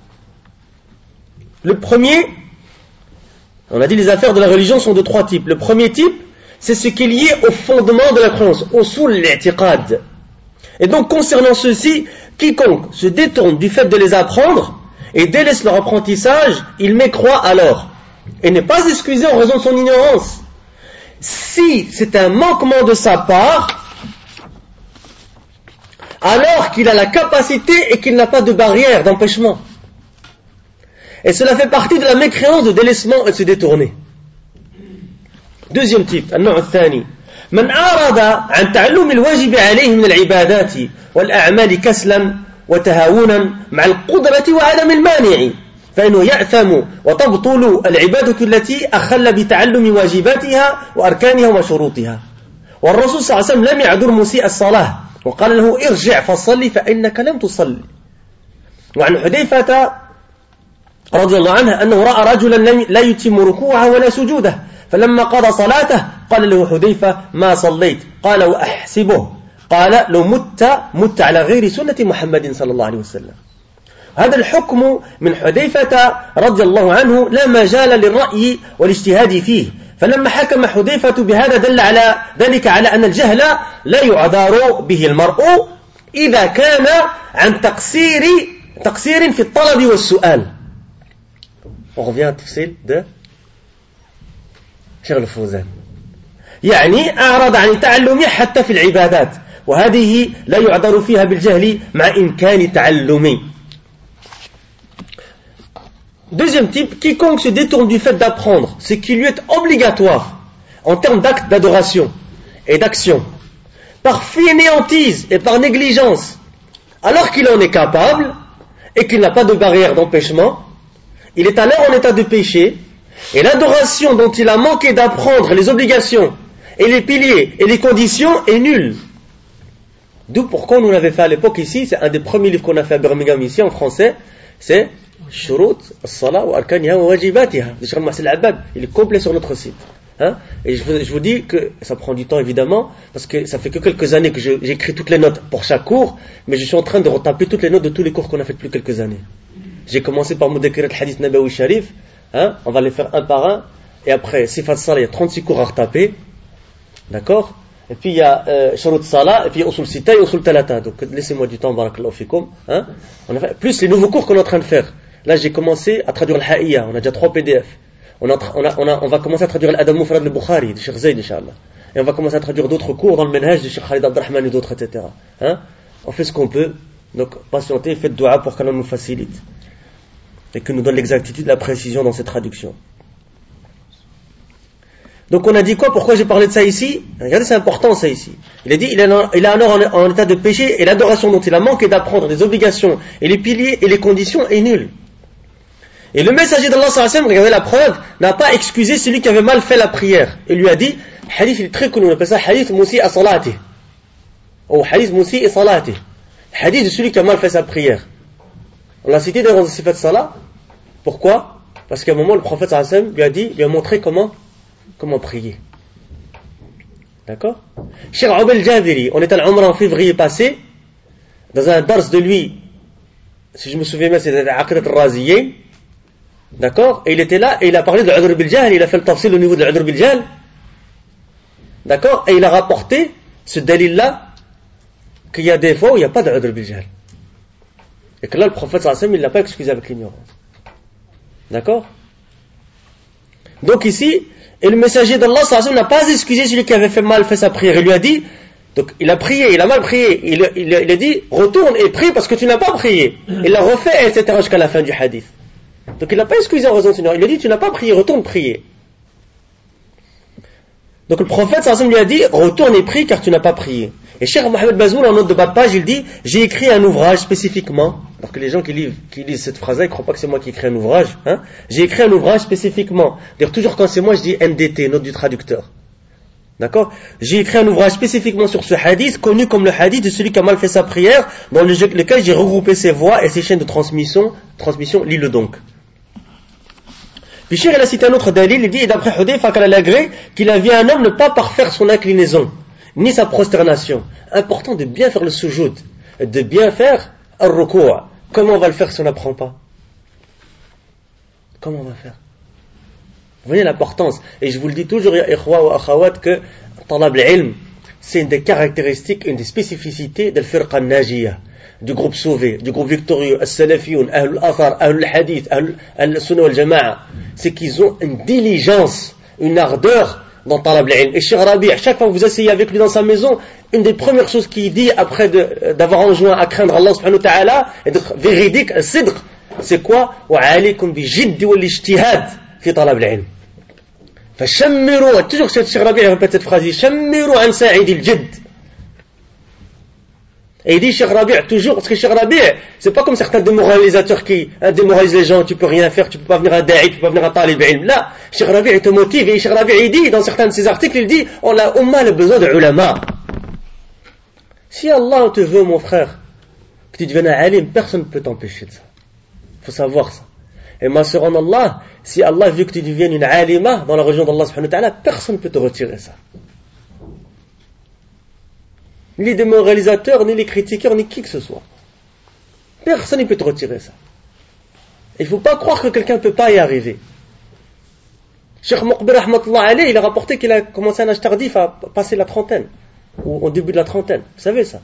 le premier, on a dit les affaires de la religion sont de trois types. Le premier type, c'est ce qui est lié au fondement de la croyance, au usul al-i'tiqad. Et donc concernant ceci, quiconque se détourne du fait de les apprendre et délaisse leur apprentissage, il mécroit alors et n'est pas excusé en raison de son ignorance. Si c'est un manquement de sa part, alors qu'il a la capacité et qu'il n'a pas de barrière, d'empêchement. Et cela fait partie de la mécréance de délaissement et de se détourner. Deuxième type, النوع الثاني من أعرض عن تعلم الواجب عليه من العبادات والأعمال كسلا وتهاونا مع القدرة وعدم المانع فإنه يأثم وتبطل العبادة التي أخل بتعلم واجباتها وأركانها وشروطها. والرسول صلى الله عليه وسلم لم يعذر مسيء الصلاة وقال له ارجع فصلي فإنك لم تصلي. وعن حذيفة رضي الله عنه أنه رأى رجلا لا يتم ركوعه ولا سجوده فلما قضى صلاته قال له حذيفة ما صليت قال وأحسبه قال لو مت مت على غير سنة محمد صلى الله عليه وسلم. هذا الحكم من حذيفة رضي الله عنه لا مجال للرأي والاجتهاد فيه، فلما حكم حذيفة بهذا دل على ذلك على أن الجهل لا يعذر به المرء إذا كان عن تقصير تقصير في الطلب والسؤال. On revient à tafsir de شيخ الفوزان، يعني أعرض عن التعلم حتى في العبادات، وهذه لا يعذر فيها بالجهل مع إمكان تعلمي. Deuxième type, quiconque se détourne du fait d'apprendre ce qui lui est obligatoire en termes d'actes d'adoration et d'action, par fainéantise et par négligence, alors qu'il en est capable et qu'il n'a pas de barrière d'empêchement, il est alors en état de péché, et l'adoration dont il a manqué d'apprendre les obligations et les piliers et les conditions est nulle. D'où pourquoi nous l'avons fait à l'époque ici, c'est un des premiers livres qu'on a fait à Birmingham ici en français, c'est Shurut as-Salah wa Arkaniha wa Wajibatiha de Cheikh Mohsen Al-Abbad. Il est complet sur notre site. Hein? Et je vous, je vous dis que ça prend du temps évidemment, parce que ça fait que quelques années que je, j'écris toutes les notes pour chaque cours, mais je suis en train de retaper toutes les notes de tous les cours qu'on a fait depuis quelques années. J'ai commencé par Mudakir al-Hadith Nabawi Sharif, hein? On va les faire un par un, et après Sifat Salah, il y a trente-six cours à retaper, d'accord? Et puis il y a euh, Shurut Salah, et puis Usul Sita et Usul Talata. Donc laissez-moi du temps, barakallahu fikum, hein? On a fait, plus les nouveaux cours qu'on est en train de faire. Là j'ai commencé à traduire l'Ha'iyya, on a déjà trois P D F. On, a, on, a, on, a, on va commencer à traduire l'Adab Mufrad al-Bukhari de Cheikh Zayd, Inch'Allah. Et on va commencer à traduire d'autres cours dans le Menhaj de Cheikh Khalid Abdurrahman et d'autres, et cetera. Hein? On fait ce qu'on peut, donc patientez, faites dua pour qu'Allah nous facilite. Et que nous donne l'exactitude, la précision dans cette traduction. Donc on a dit quoi? Pourquoi j'ai parlé de ça ici? Regardez, c'est important ça ici. Il a dit, il est alors en, en état de péché, et l'adoration dont il a manqué d'apprendre les obligations et les piliers et les conditions est nulle. Et le messager d'Allah sallallahu alayhi wa sallam, regardez la preuve, n'a pas excusé celui qui avait mal fait la prière. Il lui a dit, hadith il est très connu, on appelle ça hadith musi a salati, ou hadith musi a salati, hadith de celui qui a mal fait sa prière. On l'a cité dans le Sifat Salah. Pourquoi? Parce qu'à un moment le prophète sallallahu alayhi wa sallam lui a dit, lui a montré comment comment prier. D'accord? Cheikh Abel Jadiri, on était à l'Umrah en février passé, dans un dars de lui, si je me souviens bien, c'était Aqidat al-Raziyyin. D'accord? Et il était là, et il a parlé de l'Udhr bil Jahl, il a fait le tafsil au niveau de l'Udhr bil Jahl. D'accord? Et il a rapporté ce dalil-là, qu'il y a des fois où il n'y a pas de l'Udhr bil Jahl. Et que là, le prophète sallallahu alayhi wa sallam, il ne l'a pas excusé avec l'ignorance. D'accord? Donc ici, et le messager d'Allah sallallahu alayhi wa sallam n'a pas excusé celui qui avait fait mal fait sa prière. Il lui a dit, donc il a prié, il a mal prié, il, il, il a dit, retourne et prie parce que tu n'as pas prié. Il l'a refait, et cetera jusqu'à la fin du hadith. Donc il n'a pas excusé en raison de l'ignorance. Il a dit, tu n'as pas prié, retourne prier. Donc le prophète sallallahu alayhi wa sallam lui a dit, retourne et prie car tu n'as pas prié. Et Cheikh Mohamed Bazoul, en note de bas de page, il dit, j'ai écrit un ouvrage spécifiquement, alors que les gens qui lisent, qui lisent cette phrase-là, ils ne croient pas que c'est moi qui ai écrit un ouvrage, hein. J'ai écrit un ouvrage spécifiquement. D'ailleurs, toujours quand c'est moi, je dis N D T, note du traducteur. D'accord? J'ai écrit un ouvrage spécifiquement sur ce hadith, connu comme le hadith de celui qui a mal fait sa prière, dans lequel j'ai regroupé ses voix et ses chaînes de transmission, transmission, lis-le donc. Puis Cheikh, il a cité un autre dalil, il dit, et d'après Hudayfa qu'elle a l'agré, qu'il a vu un homme ne pas parfaire son inclinaison, ni sa prosternation. Important de bien faire le sujoud, de bien faire al-ruku'. Comment on va le faire si on n'apprend pas? Comment on va faire? Vous voyez l'importance. Et je vous le dis toujours, ya ikhwa wa akhawat, que talab al-ilm, c'est une des caractéristiques, une des spécificités de l'firqa al-najiyah, du groupe sauvé, du groupe victorieux, al-salafiyoun, ahl al-athar, ahl al-hadith, ahl al-sunnah wal-jama'a. C'est qu'ils ont une diligence, une ardeur dans talab al-ilm. Et Cheikh Rabi', chaque fois que vous asseyez avec lui dans sa maison, une des premières choses qu'il dit après de, d'avoir enjoint à craindre Allah subhanahu wa ta'ala, et d'être véridique, al-sidq, c'est quoi? Wa alaykum bi jiddi wal-ijtihad fi talab al-ilm. فشمروا, toujours Cheikh Rabi' répète cette phrase, شمروا عن ساعد الجد. Et il dit Cheikh Rabi' toujours, parce que Cheikh Rabi' c'est pas comme certains démoralisateurs qui hein, démoralisent les gens, tu peux rien faire, tu peux pas venir à da'i, tu peux pas venir à talib ilm. Là, Cheikh Rabi' il te motive, et Cheikh Rabi' il dit, dans certains de ses articles, il dit, on a umma le besoin de ulama. Si Allah te veut, mon frère, que tu deviennes un alim, personne ne peut t'empêcher de ça. Il faut savoir ça. Et ma sœur en Allah, si Allah veut que tu deviennes une alima dans la religion d'Allah subhanahu wa ta'ala, personne ne peut te retirer ça. Ni les démoralisateurs, ni les critiqueurs, ni qui que ce soit. Personne ne peut te retirer ça. Il ne faut pas croire que quelqu'un ne peut pas y arriver. Cheikh Muqbil rahmatullah alayhi, il a rapporté qu'il a commencé à un âge tardif à passer la trentaine, ou au début de la trentaine. Vous savez ça?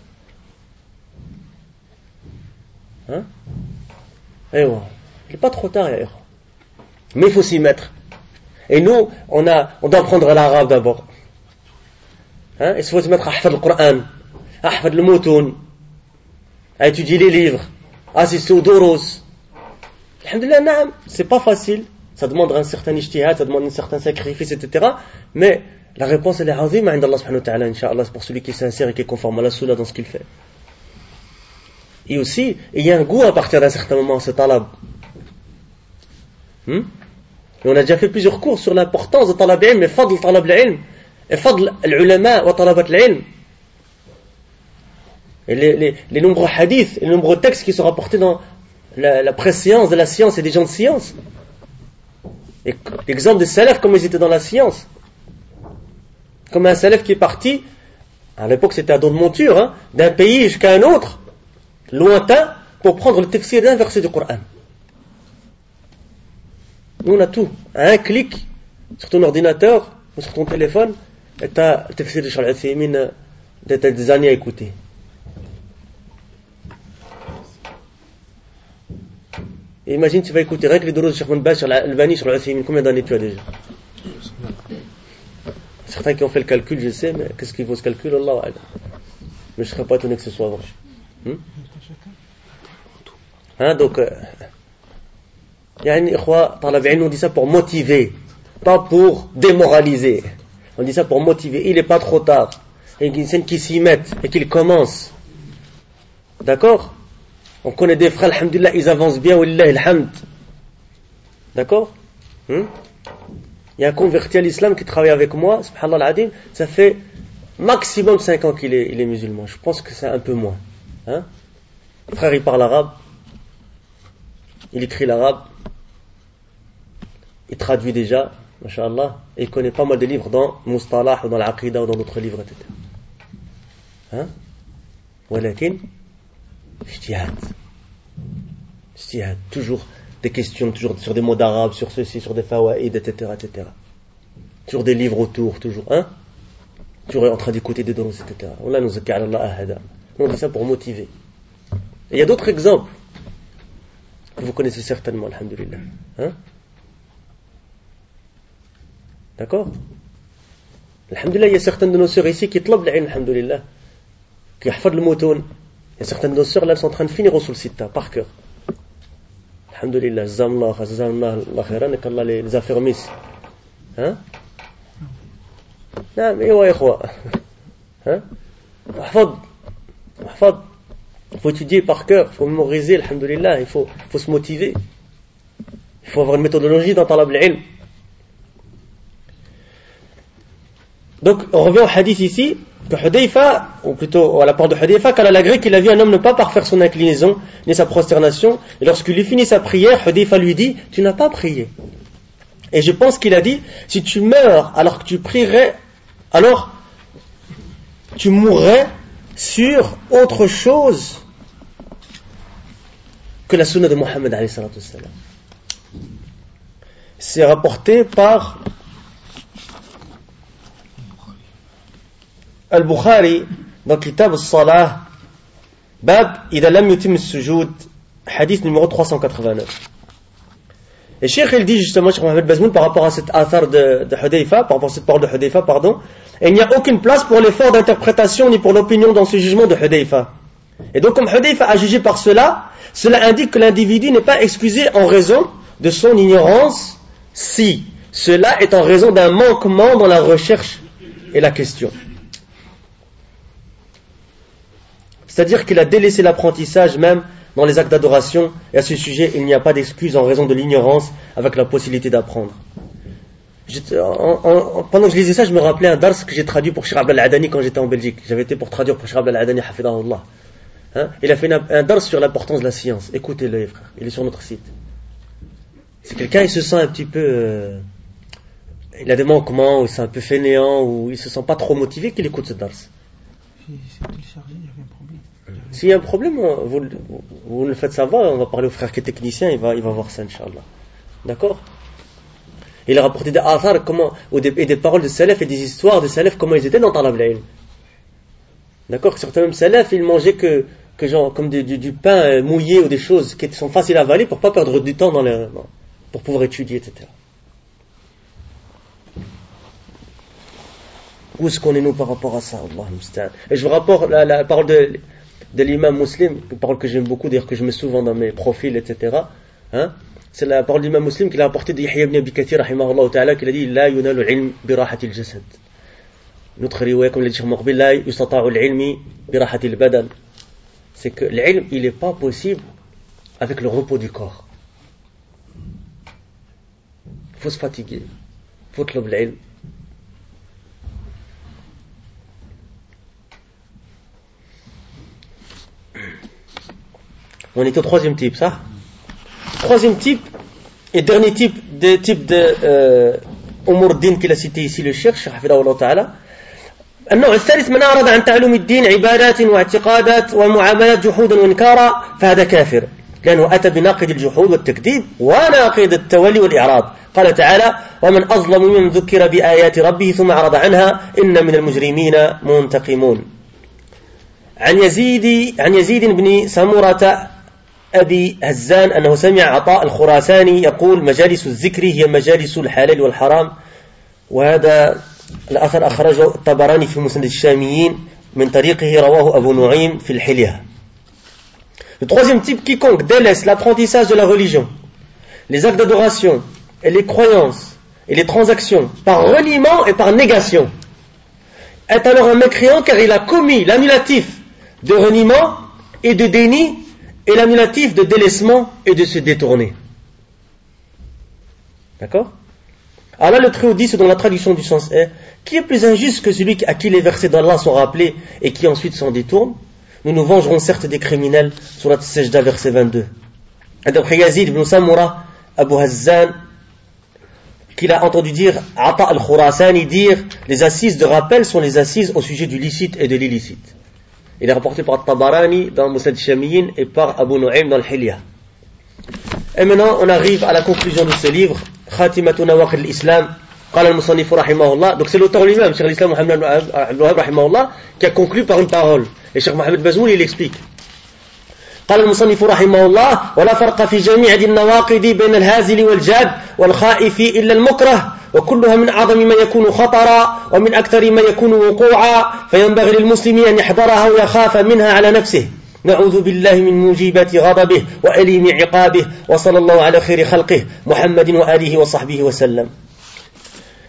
Hein? Et ouais. Il n'est pas trop tard, ya ikhwa. Mais il faut s'y mettre. Et nous, on, a, on doit apprendre l'arabe d'abord. Hein? Il faut se mettre à hafad le Coran, à hafad le moutoun, à étudier les livres, à assister aux doros. Alhamdulillah, naam, c'est pas facile. Ça demande un certain ijtihad, ça demande un certain sacrifice, et cetera. Mais la réponse, elle est azima inda Allah subhanahu wa ta'ala, incha'Allah, c'est pour celui qui est sincère et qui est conforme à la sunna dans ce qu'il fait. Et aussi, il y a un goût à partir d'un certain moment, ce talab. Hmm? Et on a déjà fait plusieurs cours sur l'importance de talab al-ilm, et fadl talab al-ilm, et fadl al-ulama wa talabat al-ilm. Et les, les, les nombreux hadiths, les nombreux textes qui sont rapportés dans la, la pré-science de la science et des gens de science. Et l'exemple des salafs, comme ils étaient dans la science. Comme un salaf qui est parti, à l'époque c'était à dos de monture, hein, d'un pays jusqu'à un autre, lointain, pour prendre le tafsir d'un verset du Coran. Nous on a tout, à un clic, sur ton ordinateur, ou sur ton téléphone, et tu as le tafsir de Cheikh Al-Uthaymin, tu as des années à écouter. Et imagine, tu vas écouter rien que les doros de Cheikh Mounbaz sur l'Albani, sur Al-Uthaymin, combien d'années tu as déjà? Certains qui ont fait le calcul, je sais, mais qu'est-ce qu'il faut ce calcul, Allah wa mais je ne serais pas étonné que ce soit vrai. Hmm? Hein, donc, euh, yani, ikhwa, talab ilm, on dit ça pour motiver, pas pour démoraliser. On dit ça pour motiver. Il n'est pas trop tard. Et qu'il qui s'y mette et qu'il commence. D'accord? On connaît des frères, alhamdulillah, ils avancent bien, wallah alhamd. D'accord? Hmm? Il y a un converti à l'islam qui travaille avec moi, subhanallah al-adim, ça fait maximum cinq ans qu'il est, il est musulman. Je pense que c'est un peu moins. Hein? Le frère, il parle arabe, il écrit l'arabe, il traduit déjà, masha'Allah, et il connaît pas mal de livres dans Mustalah, ou dans l'Aqidah, ou dans d'autres livres, et cetera. Hein? Walakin, ijtihad. Ijtihad. Toujours des questions, toujours sur des mots d'arabe, sur ceci, sur des fawaïd, et cetera, et cetera. Sur des livres autour, toujours, hein? Toujours en train d'écouter des dons, et cetera. Wallah nous zakka ala Allah ahada. On dit ça pour motiver. Et il y a d'autres exemples que vous connaissez certainement, alhamdulillah. Hein? D'accord? Alhamdulillah, il y a certaines de nos sœurs ici qui tlab l'ilm, alhamdulillah, qui hafad le moutoun. Il y a certaines de nos sœurs là, elles sont en train de finir au Sul Sitta, par cœur. Alhamdulillah, Zamlah, Zamlah, Allah khairan, et qu'Allah les, les affermisse. Hein? Non, mais ouais, quoi. Hein? Il faut étudier par cœur, il faut mémoriser, alhamdoulilah, il faut, il faut se motiver. Il faut avoir une méthodologie dans talab al-ilm. Donc, on revient au hadith ici, que Hudayfa, ou plutôt à la part de Hudayfa, qu'Allah l'agrée qu'il a vu un homme ne pas parfaire son inclinaison, ni sa prosternation, et lorsqu'il eut fini sa prière, Hudayfa lui dit, tu n'as pas prié. Et je pense qu'il a dit, si tu meurs alors que tu prierais, alors tu mourrais sur autre chose que la sunna de Mohammed alayhi salatu wassalam. C'est rapporté par Al-Bukhari dans Kitab al-Salah, Bab Idha lam yutim al-sujud, hadith numéro trois cent quatre-vingt-neuf. Et Cheikh il dit justement, Cheikh Mohamed Bazmoul, par rapport à cette athar de, de Hudayfa, par rapport à cette parole de Hudayfa, pardon, et il n'y a aucune place pour l'effort d'interprétation ni pour l'opinion dans ce jugement de Hudayfa. Et donc comme Hudayfa a jugé par cela, cela indique que l'individu n'est pas excusé en raison de son ignorance, si cela est en raison d'un manquement dans la recherche et la question. C'est-à-dire qu'il a délaissé l'apprentissage même dans les actes d'adoration, et à ce sujet, il n'y a pas d'excuse en raison de l'ignorance avec la possibilité d'apprendre. En, en, pendant que je lisais ça, je me rappelais un dars que j'ai traduit pour Cheikh Abdel Adani quand j'étais en Belgique. J'avais été pour traduire pour Cheikh Abdel Adani, hafidahullah. Hein? Il a fait un, un dars sur l'importance de la science. Écoutez-le, frère. Il est sur notre site. C'est quelqu'un, il se sent un petit peu... Euh, il a des manquements, ou c'est un peu fainéant, ou il se sent pas trop motivé, qu'il écoute ce dars. Si c'est téléchargé, il y avait un problème. S'il y a un problème, vous, vous, vous le faites savoir, on va parler au frère qui est technicien, il va, il va voir ça, Inch'Allah. D'accord? Il a rapporté des athar, comment, ou des, et des paroles de salaf et des histoires de salaf, comment ils étaient dans talab al-ilm. D'accord? Certains même salaf, ils mangeaient que, que genre, comme du, du, du pain mouillé ou des choses qui sont faciles à avaler pour pas perdre du temps dans les, pour pouvoir étudier, et cetera. Où est-ce qu'on est nous par rapport à ça? Allah musta'an. Et je vous rapporte la, la parole de, de l'imam Muslim, une parole que j'aime beaucoup, d'ailleurs que je mets souvent dans mes profils, et cetera. Hein? C'est la parole de l'imam Muslim qu'il a apportée de Yahya ibn Abi Kathir, rahimahullah ta'ala, qu'il a dit La yunalu ilm birahati al-jasad. Notre riwaya, comme l'a dit Cheikh Mokhbil, La yustata'u al-ilmi birahati al-badan. C'est que l'ilm, il n'est pas possible avec le repos du corps. Il faut se fatiguer. Il faut tlob l'ilm. On est au troisième type, ça. Troisième type et dernier type de type de أمور الدين qu'il a cité ici le cheikh حفظه الله تعالى. النوع الثالث من أعرض عن تعلم الدين عبادات واعتقادات ومعاملات جحودا وانكارا فهذا كافر لأنه أتى بناقض الجحود والتكذيب وناقض التولي والإعراض. قال تعالى ومن أظلم ممن ذكر بآيات ربه ثم أعرض عنها إن من المجرمين منتقمون. عن يزيد عن يزيد بن سمرة أبي هزان أنه سمع عطاء الخراساني يقول مجالس الذكر هي مجالس الحلال والحرام. وهذا الأثر أخرجه الطبراني في مسند الشاميين من طريقه رواه أبو نعيم في الحلية. Le troisième type, quiconque délaisse l'apprentissage de la religion, les actes d'adoration et les croyances et les transactions par reniement et par négation, est alors un mécréant car il a commis l'annulatif de reniement et de déni et l'annulatif de délaissement et de se détourner. D'accord? Alors là, le Très-Haut dit, selon la traduction du sens est, qui est plus injuste que celui à qui les versets d'Allah sont rappelés et qui ensuite s'en détourne? Nous nous vengerons certes des criminels, sur la Sajda, verset vingt-deux. Et d'après Yazid ibn Samura, Abu Hazzan, qu'il a entendu dire, Ata al-Khurasani dire, les assises de rappel sont les assises au sujet du licite et de l'illicite. Il est rapporté par Tabarani dans Musnad Shamiyin et par Abu Nu'aym dans Al-Hilya. Et maintenant, on arrive à la conclusion de ce livre, Khatimatu Nawaqid al-Islam, Qala al-Musannif rahimahullah. Donc c'est l'auteur lui-même, Cheikh al-Islam Muhammad al-Wahhab rahimahullah, qui a conclu par une parole. Et Cheikh Mohamed Bazmoul, il explique. قال المصنف رحمه الله ولا فرق في جميع ذي النواقض بين الهازل والجاد والخائف إلا المكره وكلها من أعظم ما يكون خطرا ومن أكثر ما يكون وقوعا فينبغي للمسلم أن يحذرها ويخاف منها على نفسه. نعوذ بالله من موجبات غضبه وأليم عقابه وصلى الله على خير خلقه محمد وآله وصحبه وسلم.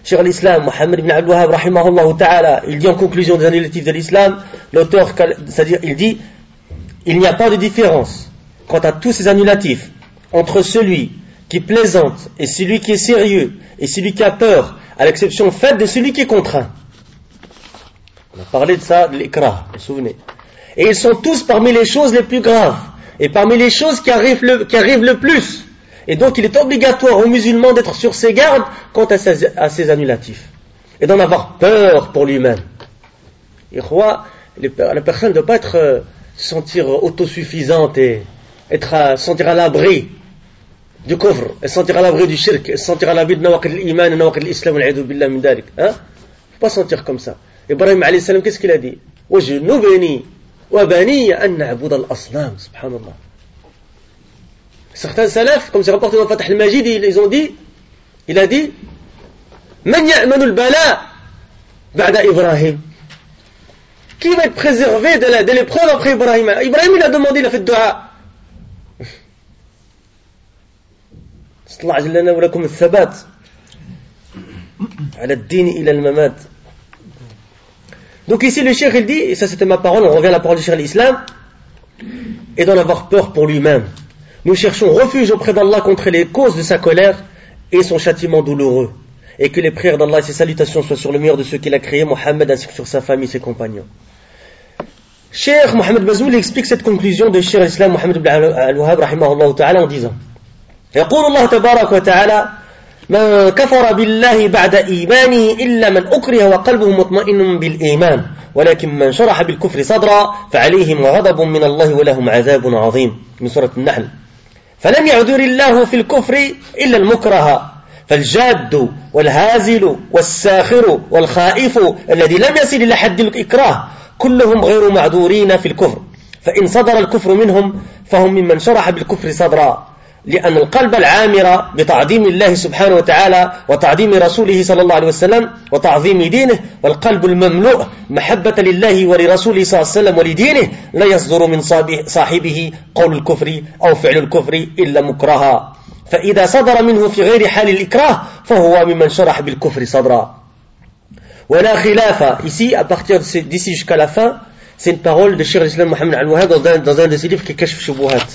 Cheikh l'Islam, Mohammed ibn Abdul Wahhab, rahimahullah ta'ala, il dit en conclusion des annulatifs de l'islam, l'auteur, c'est-à-dire, il dit, il n'y a pas de différence quant à tous ces annulatifs entre celui qui plaisante et celui qui est sérieux et celui qui a peur, à l'exception faite de celui qui est contraint. On a parlé de ça, de l'ikra, vous vous souvenez. Et ils sont tous parmi les choses les plus graves et parmi les choses qui arrivent le, qui arrivent le plus. Et donc il est obligatoire aux musulmans d'être sur ses gardes quant à ces, à ces annulatifs et d'en avoir peur pour lui-même. Et crois, la personne ne doit pas être euh, sentir autosuffisante et être à, sentir à l'abri du kufr, et sentir à l'abri du shirk, et sentir à l'abri de nawaqid l'iman et nawaqid l'islam, al-'a'udhu billah min dalik. Hein? Faut pas sentir comme ça. Ibrahim alayhi salam, qu'est-ce qu'il a dit? Wajnubni wa bani an na'bud al-asnam, subhanallah. Certains salafs, comme c'est rapporté dans Fath al-Majid, ils ont dit, il a dit, Man ya'manu al-bala ba'da Ibrahim. Qui va être préservé de, la, de l'épreuve après Ibrahim? Ibrahim, il a demandé, il a fait dua. Allah jalla wa lakum al-thabat ala ad-din ila al-mamat. Donc ici le cheikh il dit, et ça c'était ma parole, on revient à la parole du cheikh l'islam, et d'en avoir peur pour lui-même. Nous cherchons refuge auprès d'Allah contre les causes de sa colère et son châtiment douloureux. Et que les prières d'Allah et ses salutations soient sur le meilleur de ceux qu'il a créés, Mohammed, ainsi que sur sa famille et ses compagnons. Cheikh Mohammed Bazoul explique cette conclusion de Cheikh l'Islam Mohammed ibn al-Wahhab rahimahullah ta'ala en disant يقول الله تبارك وتعالى من كفر بالله بعد إيمانه إلا من أكره وقلبه مطمئن بالإيمان ولكن من شرح بالكفر صدرا فعليهم غضب من الله ولهم عذاب عظيم من سورة النحل فلم يعذر الله في الكفر إلا المكره فالجاد والهازل والساخر والخائف الذي لم يصل إلى حد الإكراه كلهم غير معذورين في الكفر فإن صدر الكفر منهم فهم ممن شرح بالكفر صدرا لأن القلب العامر بتعظيم الله سبحانه وتعالى وتعظيم رسوله صلى الله عليه وسلم وتعظيم دينه والقلب المملوء محبة لله ولرسوله صلى الله عليه وسلم ولدينه لا يصدر من صاحبه قول الكفر أو فعل الكفر إلا مكرها فإذا صدر منه في غير حال الإكراه فهو ممن شرح بالكفر صدرا ولا خلاف. Ici, à partir d'ici jusqu'à la fin, c'est une parole de Cheikh l'Islam Mohammed al-Wahhab dans un, dans un de ses livres qui est Kashf Shubuhat.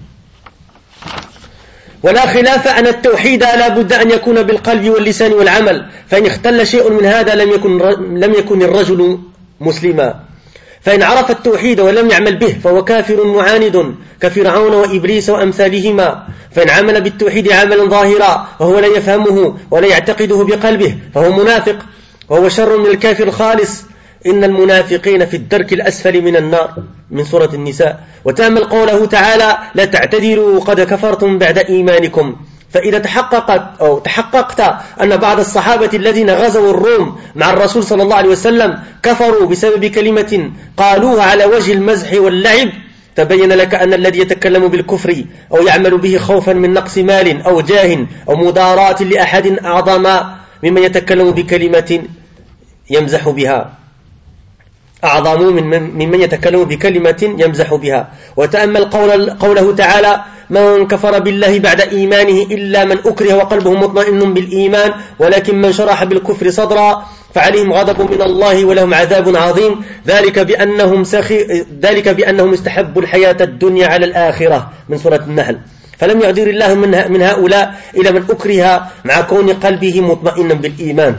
ولا خلاف أن التوحيد لا بد أن يكون بالقلب واللسان والعمل فإن اختل شيء من هذا لم يكن لم يكن الرجل مسلما فإن عرف التوحيد ولم يعمل به فهو كافر معاند كفرعون وإبليس وأمثالهما فإن عمل بالتوحيد عملا ظاهرا وهو لا يفهمه ولا يعتقده بقلبه فهو منافق وهو شر من الكافر الخالص إن المنافقين في الدرك الأسفل من النار من سورة النساء وتأمل قوله تعالى لا تعتذروا قد كفرتم بعد إيمانكم فإذا تحققت أو تحققت أن بعض الصحابة الذين غزوا الروم مع الرسول صلى الله عليه وسلم كفروا بسبب كلمة قالوها على وجه المزح واللعب تبين لك أن الذي يتكلم بالكفر أو يعمل به خوفا من نقص مال أو جاه أو مداراة لأحد أعظم ممن يتكلم بكلمة يمزح بها أعظم من ممن يتكلم بكلمة يمزح بها وتأمل قول قوله تعالى من كفر بالله بعد إيمانه إلا من أكره وقلبه مطمئن بالإيمان ولكن من شرح بالكفر صدرا فعليهم غضب من الله ولهم عذاب عظيم ذلك بأنهم سخي ذلك بأنهم استحبوا الحياة الدنيا على الآخرة من سورة النحل فلم يعذر الله من من هؤلاء إلى من أكره مع كون قلبه مطمئنا بالإيمان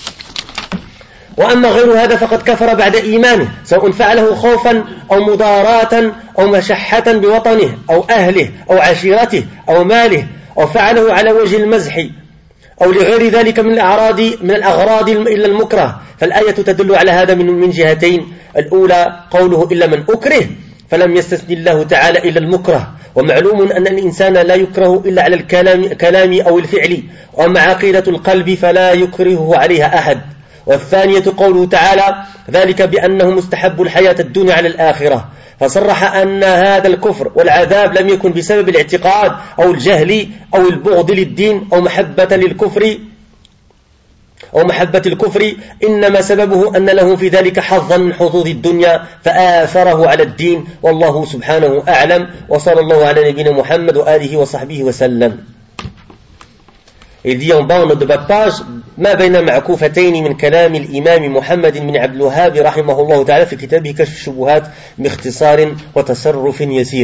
وأما غير هذا فقد كفر بعد إيمانه سواء فعله خوفا أو مضاراة أو مشحة بوطنه أو أهله أو عشيرته أو ماله أو فعله على وجه المزح أو لغير ذلك من الأعراض من الأغراض إلا المكره فالآية تدل على هذا من من جهتين الأولى قوله إلا من أكره فلم يستثني الله تعالى إلا المكره ومعلوم أن الإنسان لا يكره إلا على الكلام كلام أو الفعل وأما عقيدة القلب فلا يكرهه عليها أحد والثانية قوله تعالى ذلك بأنهم استحبوا الحياة الدنيا على الآخرة فصرح أن هذا الكفر والعذاب لم يكن بسبب الاعتقاد أو الجهل أو البغض للدين أو محبة للكفر أو محبة الكفر إنما سببه أن له في ذلك حظا من حظوظ الدنيا فآثره على الدين والله سبحانه أعلم وصلى الله على نبينا محمد وآله وصحبه وسلم. Il dit en bas, en note de bas de page, ما بين معكوفتين من كلام الإمام محمد بن عبد الوهاب رحمه الله تعالى في كتابه كشف الشبهات باختصار وتصرف يسير.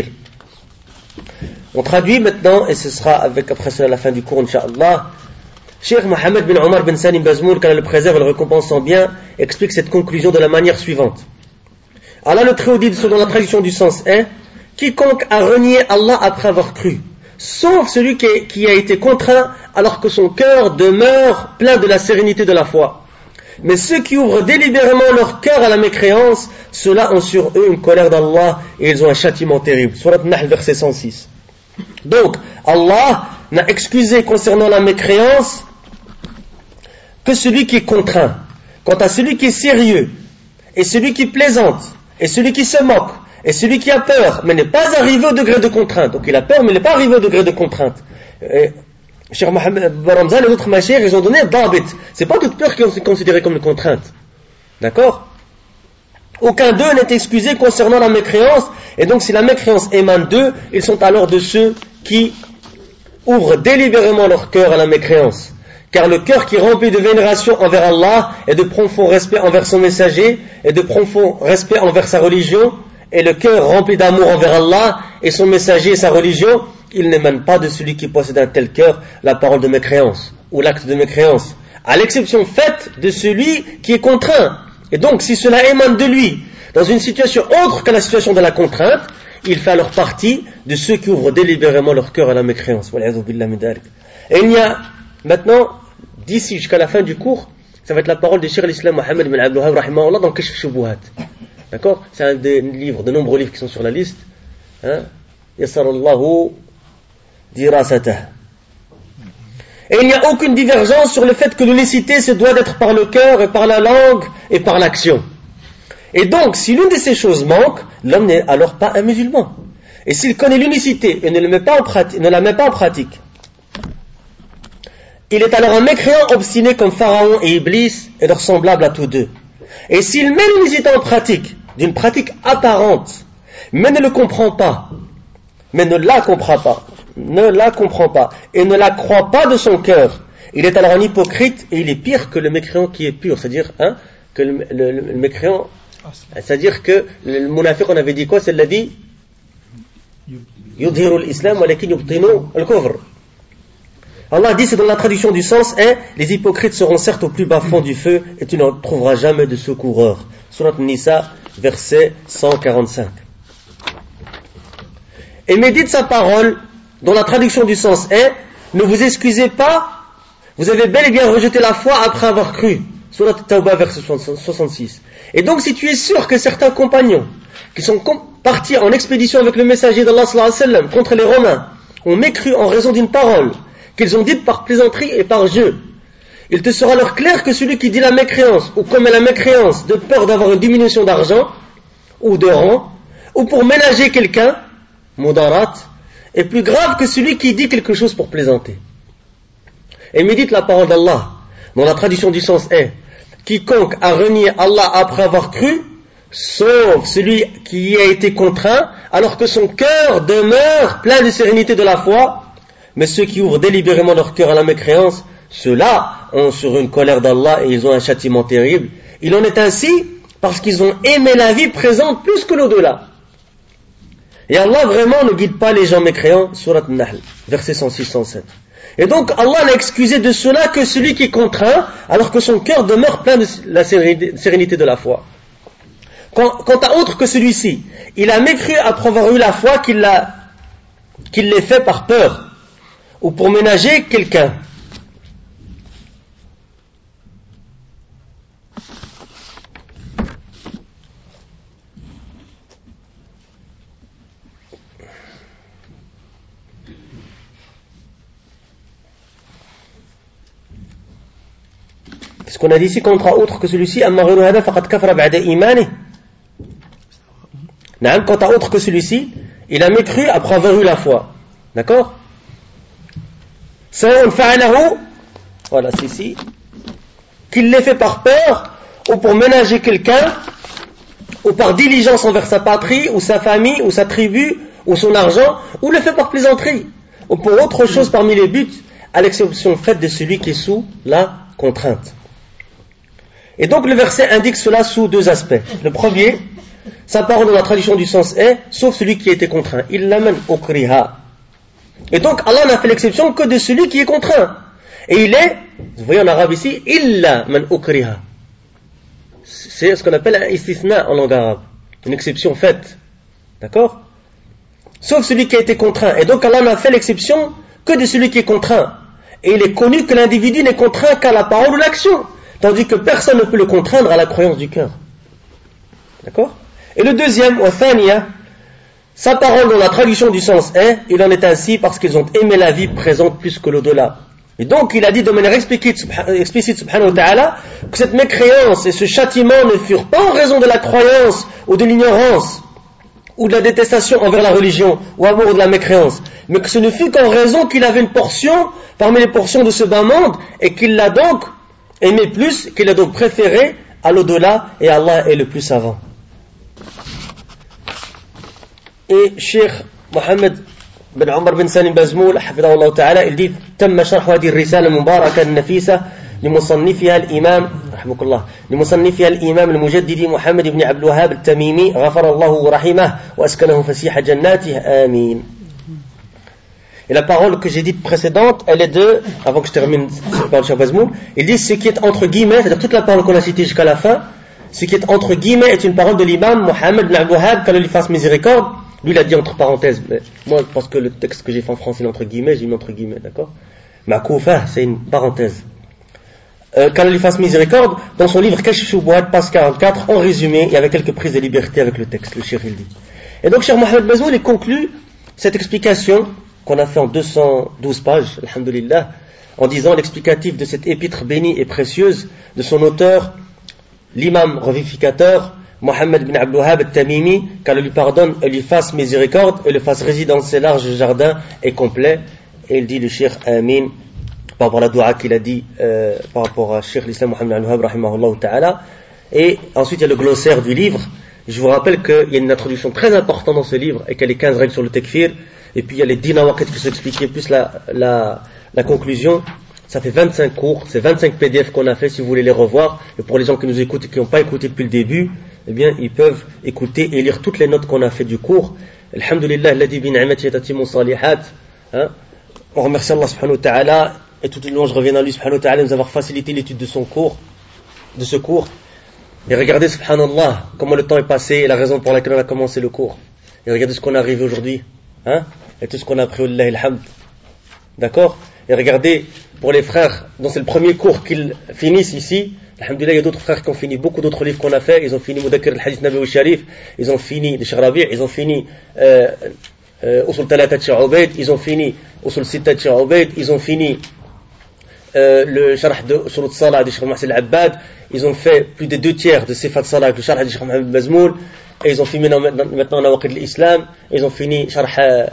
On traduit maintenant, et ce sera avec après cela la fin du cours, Inch'Allah. Cheikh Mohammed bin Omar bin Salim Bazmoul, qu'Allah le préserve et le récompense en bien, explique cette conclusion de la manière suivante. Allah le Très-Haut dit, selon la traduction du sens est, quiconque a renié Allah après avoir cru, sauf celui qui, est, qui a été contraint alors que son cœur demeure plein de la sérénité de la foi. Mais ceux qui ouvrent délibérément leur cœur à la mécréance, ceux-là ont sur eux une colère d'Allah et ils ont un châtiment terrible. Surat Nahl, verset cent six. Donc, Allah n'a excusé concernant la mécréance que celui qui est contraint. Quant à celui qui est sérieux, et celui qui plaisante, et celui qui se moque, et celui qui a peur, mais n'est pas arrivé au degré de contrainte. Donc il a peur, mais il n'est pas arrivé au degré de contrainte. Et Cheikh Mohammed Baramzan et d'autres machers, ils ont donné Dabit. C'est pas toute peur qui est considérée comme une contrainte. D'accord? Aucun d'eux n'est excusé concernant la mécréance, et donc si la mécréance émane d'eux, ils sont alors de ceux qui ouvrent délibérément leur cœur à la mécréance. Car le cœur qui est rempli de vénération envers Allah et de profond respect envers son messager et de profond respect envers sa religion, et le cœur rempli d'amour envers Allah et son messager et sa religion, il n'émane pas de celui qui possède un tel cœur la parole de mécréance ou l'acte de mécréance, à l'exception faite de celui qui est contraint. Et donc si cela émane de lui dans une situation autre que la situation de la contrainte, il fait alors partie de ceux qui ouvrent délibérément leur cœur à la mécréance. Et il y a maintenant, d'ici jusqu'à la fin du cours, ça va être la parole de Cheikh l'Islam Mohammed bin Abdul Wahhab rahimahullah dans Kashf Shubuhat. D'accord? C'est un des livres, de nombreux livres qui sont sur la liste. Hein? Yassarallahu dirasatah. Et il n'y a aucune divergence sur le fait que l'unicité se doit d'être par le cœur et par la langue et par l'action. Et donc, si l'une de ces choses manque, l'homme n'est alors pas un musulman. Et s'il connaît l'unicité et ne, le met pas en pratique, ne la met pas en pratique, il est alors un mécréant obstiné comme Pharaon et Iblis et leur semblable à tous deux. Et s'il met l'unicité en pratique, d'une pratique apparente, mais ne le comprend pas, mais ne la comprend pas, ne la comprend pas, et ne la croit pas de son cœur, il est alors un hypocrite et il est pire que le mécréant qui est pur, c'est-à-dire hein, que le, le, le, le mécréant, c'est-à-dire que le munafiq, on avait dit quoi, c'est l'a dit yudhiru l'islam walakin yubtinu al-kufr. Allah dit, c'est dans la traduction du sens, hein, les hypocrites seront certes au plus bas fond du feu et tu ne trouveras jamais de secoureur. Surat Nisa, verset cent quarante-cinq. Et médite sa parole, dont la traduction du sens est, ne vous excusez pas, vous avez bel et bien rejeté la foi après avoir cru. Surat Tawbah, verset soixante-six. Et donc, si tu es sûr que certains compagnons, qui sont partis en expédition avec le messager d'Allah sallallahu alayhi wa sallam contre les Romains, ont mécru en raison d'une parole, qu'ils ont dit par plaisanterie et par jeu, il te sera alors clair que celui qui dit la mécréance, ou commet la mécréance de peur d'avoir une diminution d'argent, ou de rang, ou pour ménager quelqu'un, mudarat, est plus grave que celui qui dit quelque chose pour plaisanter. Et médite la parole d'Allah, dont la traduction du sens est, quiconque a renié Allah après avoir cru, sauf celui qui y a été contraint, alors que son cœur demeure plein de sérénité de la foi, mais ceux qui ouvrent délibérément leur cœur à la mécréance, ceux-là ont sur une colère d'Allah et ils ont un châtiment terrible. Il en est ainsi parce qu'ils ont aimé la vie présente plus que l'au-delà. Et Allah vraiment ne guide pas les gens mécréants, surat Nahl, versets cent six cent sept. Et donc Allah n'a excusé de cela que celui qui est contraint, alors que son cœur demeure plein de la sérénité de la foi. Quant, quant à autre que celui-ci, il a mécru après avoir eu la foi qu'il, l'a, qu'il l'ait fait par peur, ou pour ménager quelqu'un. Ce qu'on a dit ici, contre autre que celui-ci, quant à autre que celui-ci, il a mécru après avoir eu la foi. D'accord? Voilà, c'est ici. Qu'il l'ait fait par peur, ou pour ménager quelqu'un, ou par diligence envers sa patrie, ou sa famille, ou sa tribu, ou son argent, ou le fait par plaisanterie, ou pour autre chose parmi les buts à l'exception faite de celui qui est sous la contrainte. Et donc le verset indique cela sous deux aspects. Le premier, sa parole dans la traduction du sens est, sauf celui qui a été contraint. Illa man ukriha. Et donc Allah n'a fait l'exception que de celui qui est contraint. Et il est, vous voyez en arabe ici, illa man ukriha. C'est ce qu'on appelle un istithna en langue arabe. Une exception faite. D'accord? Sauf celui qui a été contraint. Et donc Allah n'a fait l'exception que de celui qui est contraint. Et il est connu que l'individu n'est contraint qu'à la parole ou l'action. Tandis que personne ne peut le contraindre à la croyance du cœur. D'accord? Et le deuxième, wa thaniya, sa parole dans la traduction du sens est, il en est ainsi parce qu'ils ont aimé la vie présente plus que l'au-delà. Et donc il a dit de manière explicite, explicite subhanahu wa ta'ala, que cette mécréance et ce châtiment ne furent pas en raison de la croyance ou de l'ignorance ou de la détestation envers la religion ou amour de la mécréance, mais que ce ne fut qu'en raison qu'il avait une portion parmi les portions de ce bas monde et qu'il l'a donc aimé plus, qu'il a donc préféré à l'au-delà, et Allah est le plus savant. Et Cheikh Mohammed بن عمر بن سالم بازمول حفظه الله تعالى il dit تم شرح هذه الرسالة المباركة النفيسة لمصنفها الإمام رحمك الله لمصنفها الإمام المجدد محمد بن عبد الوهاب التميمي غفر الله ورحمه وأسكنه فسيح جناته آمين. Et la parole que j'ai dite précédente, elle est de, avant que je termine par le Cheikh Bazmoul, il dit ce qui est entre guillemets, c'est-à-dire toute la parole qu'on a citée jusqu'à la fin, ce qui est entre guillemets est une parole de l'imam Mohammed bin Abd al-Wahhab, qu'Allah lui fasse miséricorde. Lui, il a dit entre parenthèses, mais moi, parce que le texte que j'ai fait en français est entre guillemets, j'ai mis entre guillemets, d'accord? Ma koufa, c'est une parenthèse. Euh, qu'Allah lui fasse miséricorde, dans son livre Kashf Shubuhat, page quarante-quatre, en résumé, il y avait quelques prises de liberté avec le texte, le Cheikh il dit. Et donc, Cheikh Mohammed Bazmoul, il conclut cette explication qu'on a fait en deux cent douze pages, alhamdulillah, en disant l'explicatif de cette épître bénie et précieuse de son auteur, l'imam revivificateur, Mohammed bin Abd al-Wahhab al-Tamimi, qu'Allah lui pardonne et lui fasse miséricorde et le fasse résider dans ses larges jardins et complets. Et il dit le Cheikh Amin, par rapport à la dua qu'il a dit, euh, par rapport à Cheikh l'Islam Mohammed bin Abd al-Wahhab, rahimahullah ta'ala. Et ensuite il y a le glossaire du livre. Je vous rappelle qu'il y a une introduction très importante dans ce livre et qu'il y a les quinze règles sur le takfir. Et puis il y a les dix nawaqit qui sont expliqués, plus la, la, la conclusion. Ça fait vingt-cinq cours, c'est vingt-cinq P D F qu'on a fait si vous voulez les revoir. Et pour les gens qui nous écoutent et qui n'ont pas écouté depuis le début, eh bien ils peuvent écouter et lire toutes les notes qu'on a fait du cours. Alhamdulillah, alladhi bi ni'matihi tatimmu salihat. On remercie Allah subhanahu wa ta'ala, et tout le long je reviens à lui subhanahu wa ta'ala de nous avoir facilité l'étude de son cours, de ce cours. Et regardez subhanallah, comment le temps est passé et la raison pour laquelle on a commencé le cours. Et regardez ce qu'on est arrivé aujourd'hui. Hein? Et tout ce qu'on a appris, Wallahi alhamd. D'accord? Et regardez, pour les frères, dont c'est le premier cours qu'ils finissent ici, alhamdulillah, il y a d'autres frères qui ont fini beaucoup d'autres livres qu'on a fait. Ils ont fini Mudakir al-Hadith Nabawi Sharif, ils ont fini le Cheikh Rabi', ils ont fini euh, euh, Usul Talata de Cheikh Ubaid, ils ont fini Usul Sitta de Cheikh Ubaid, ils ont fini euh, le Sharh de Usul Salah de Cheikh Mohsen al-Abbad, ils ont fait plus de deux tiers de Sifat Salah avec le Sharh de Cheikh Mohammed Bazmoul, et ils ont fini maintenant Nawaqid al-Islam, ils ont fini Sharh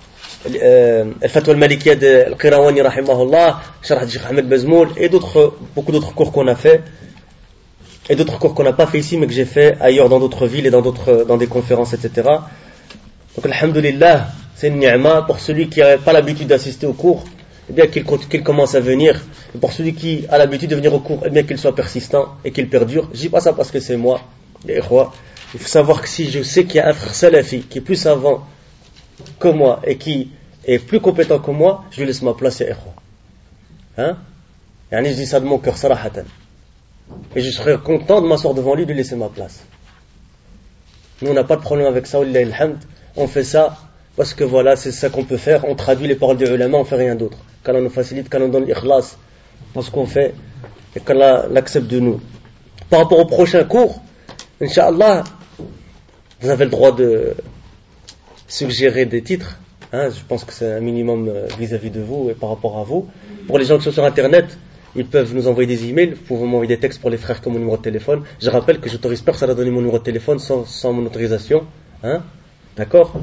الفتوى المالكية de القيرواني رحمه الله, شرح Cheikh Ahmed Bazmoul, et d'autres, beaucoup d'autres cours qu'on a fait, et d'autres cours qu'on n'a pas fait ici, mais que j'ai fait ailleurs dans d'autres villes et dans d'autres, dans des conférences, et cetera. Donc, alhamdulillah, c'est une ni'ma pour celui qui n'a pas l'habitude d'assister aux cours, eh bien qu'il, qu'il commence à venir, et pour celui qui a l'habitude de venir aux cours, eh bien qu'il soit persistant et qu'il perdure. Je dis pas ça parce que c'est moi, les ikhwa. Il faut savoir que si je sais qu'il y a un frère salafi qui est plus savant que moi et qui est plus compétent que moi, je lui laisse ma place, ya ikhwa. Hein? Yani, je dis ça de mon cœur, sarahatan. Et je serais content de m'asseoir devant lui et de lui laisser ma place. Nous, on n'a pas de problème avec ça, wallahi alhamd. On fait ça parce que voilà, c'est ça qu'on peut faire. On traduit les paroles des ulama, on fait rien d'autre. Qu'Allah nous facilite, qu'Allah nous donne l'ikhlas dans ce qu'on fait et qu'Allah l'accepte de nous. Par rapport au prochain cours, Inch'Allah, vous avez le droit de suggérer des titres. Hein, je pense que c'est un minimum vis-à-vis de vous et par rapport à vous. Pour les gens qui sont sur Internet, ils peuvent nous envoyer des emails. Vous pouvez m'envoyer des textes pour les frères comme mon numéro de téléphone. Je rappelle que j'autorise personne à donner mon numéro de téléphone sans, sans mon autorisation. Hein, d'accord?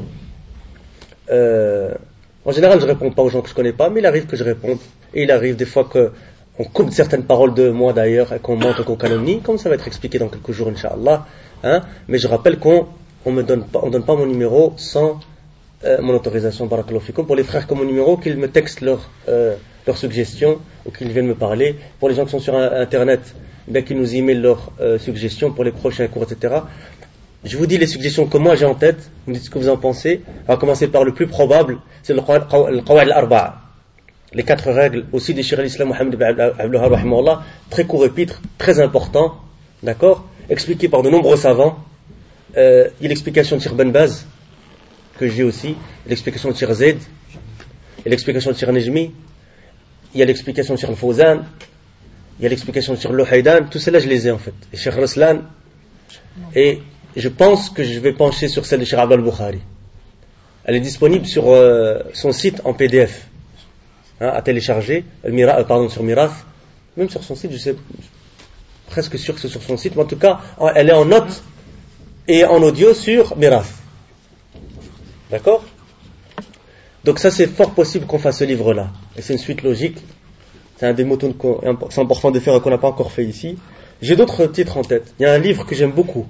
euh, En général, je ne réponds pas aux gens que je ne connais pas, mais il arrive que je réponde. Et il arrive des fois qu'on coupe certaines paroles de moi d'ailleurs, et qu'on mente ou qu'on calomnie, comme ça va être expliqué dans quelques jours, Inch'Allah. Hein, mais je rappelle qu'on ne donne pas, on donne pas mon numéro sans euh, mon autorisation, barakallahu fikum. Pour les frères comme mon numéro, qu'ils me textent leur, euh, leurs suggestions ou qu'ils viennent me parler. Pour les gens qui sont sur Internet, bien qu'ils nous emailent leurs euh, suggestions pour les prochains cours, et cetera. Je vous dis les suggestions que moi j'ai en tête, vous me dites ce que vous en pensez. On va commencer par le plus probable, c'est le Qawa'id al-Arba'a. Les quatre règles aussi des Cheikh al-Islam Mohammed ibn Abdul Wahhab rahimahullah, très court épître, très important, d'accord, expliqué par de nombreux savants. Euh, il y a l'explication de Cheikh Ben Baz, que j'ai aussi, l'explication de Cheikh Zaid, il y a l'explication de Cheikh Nejmi, il y a l'explication de Cheikh Al-Fawzan, il y a l'explication de Cheikh Al-Luhaydan, tout cela je les ai en fait, et Cheikh Raslan, et je pense que je vais pencher sur celle de Cheikh Abdel Bukhari. Elle est disponible sur euh, son site en P D F, hein, à télécharger, Mira, euh, pardon, sur Mirath, même sur son site, je sais, presque sûr que c'est sur son site, mais en tout cas, elle est en note et en audio sur Mirath. D'accord? Donc ça, c'est fort possible qu'on fasse ce livre-là. Et c'est une suite logique. C'est un des motos c'est important de faire et qu'on n'a pas encore fait ici. J'ai d'autres titres en tête. Il y a un livre que j'aime beaucoup.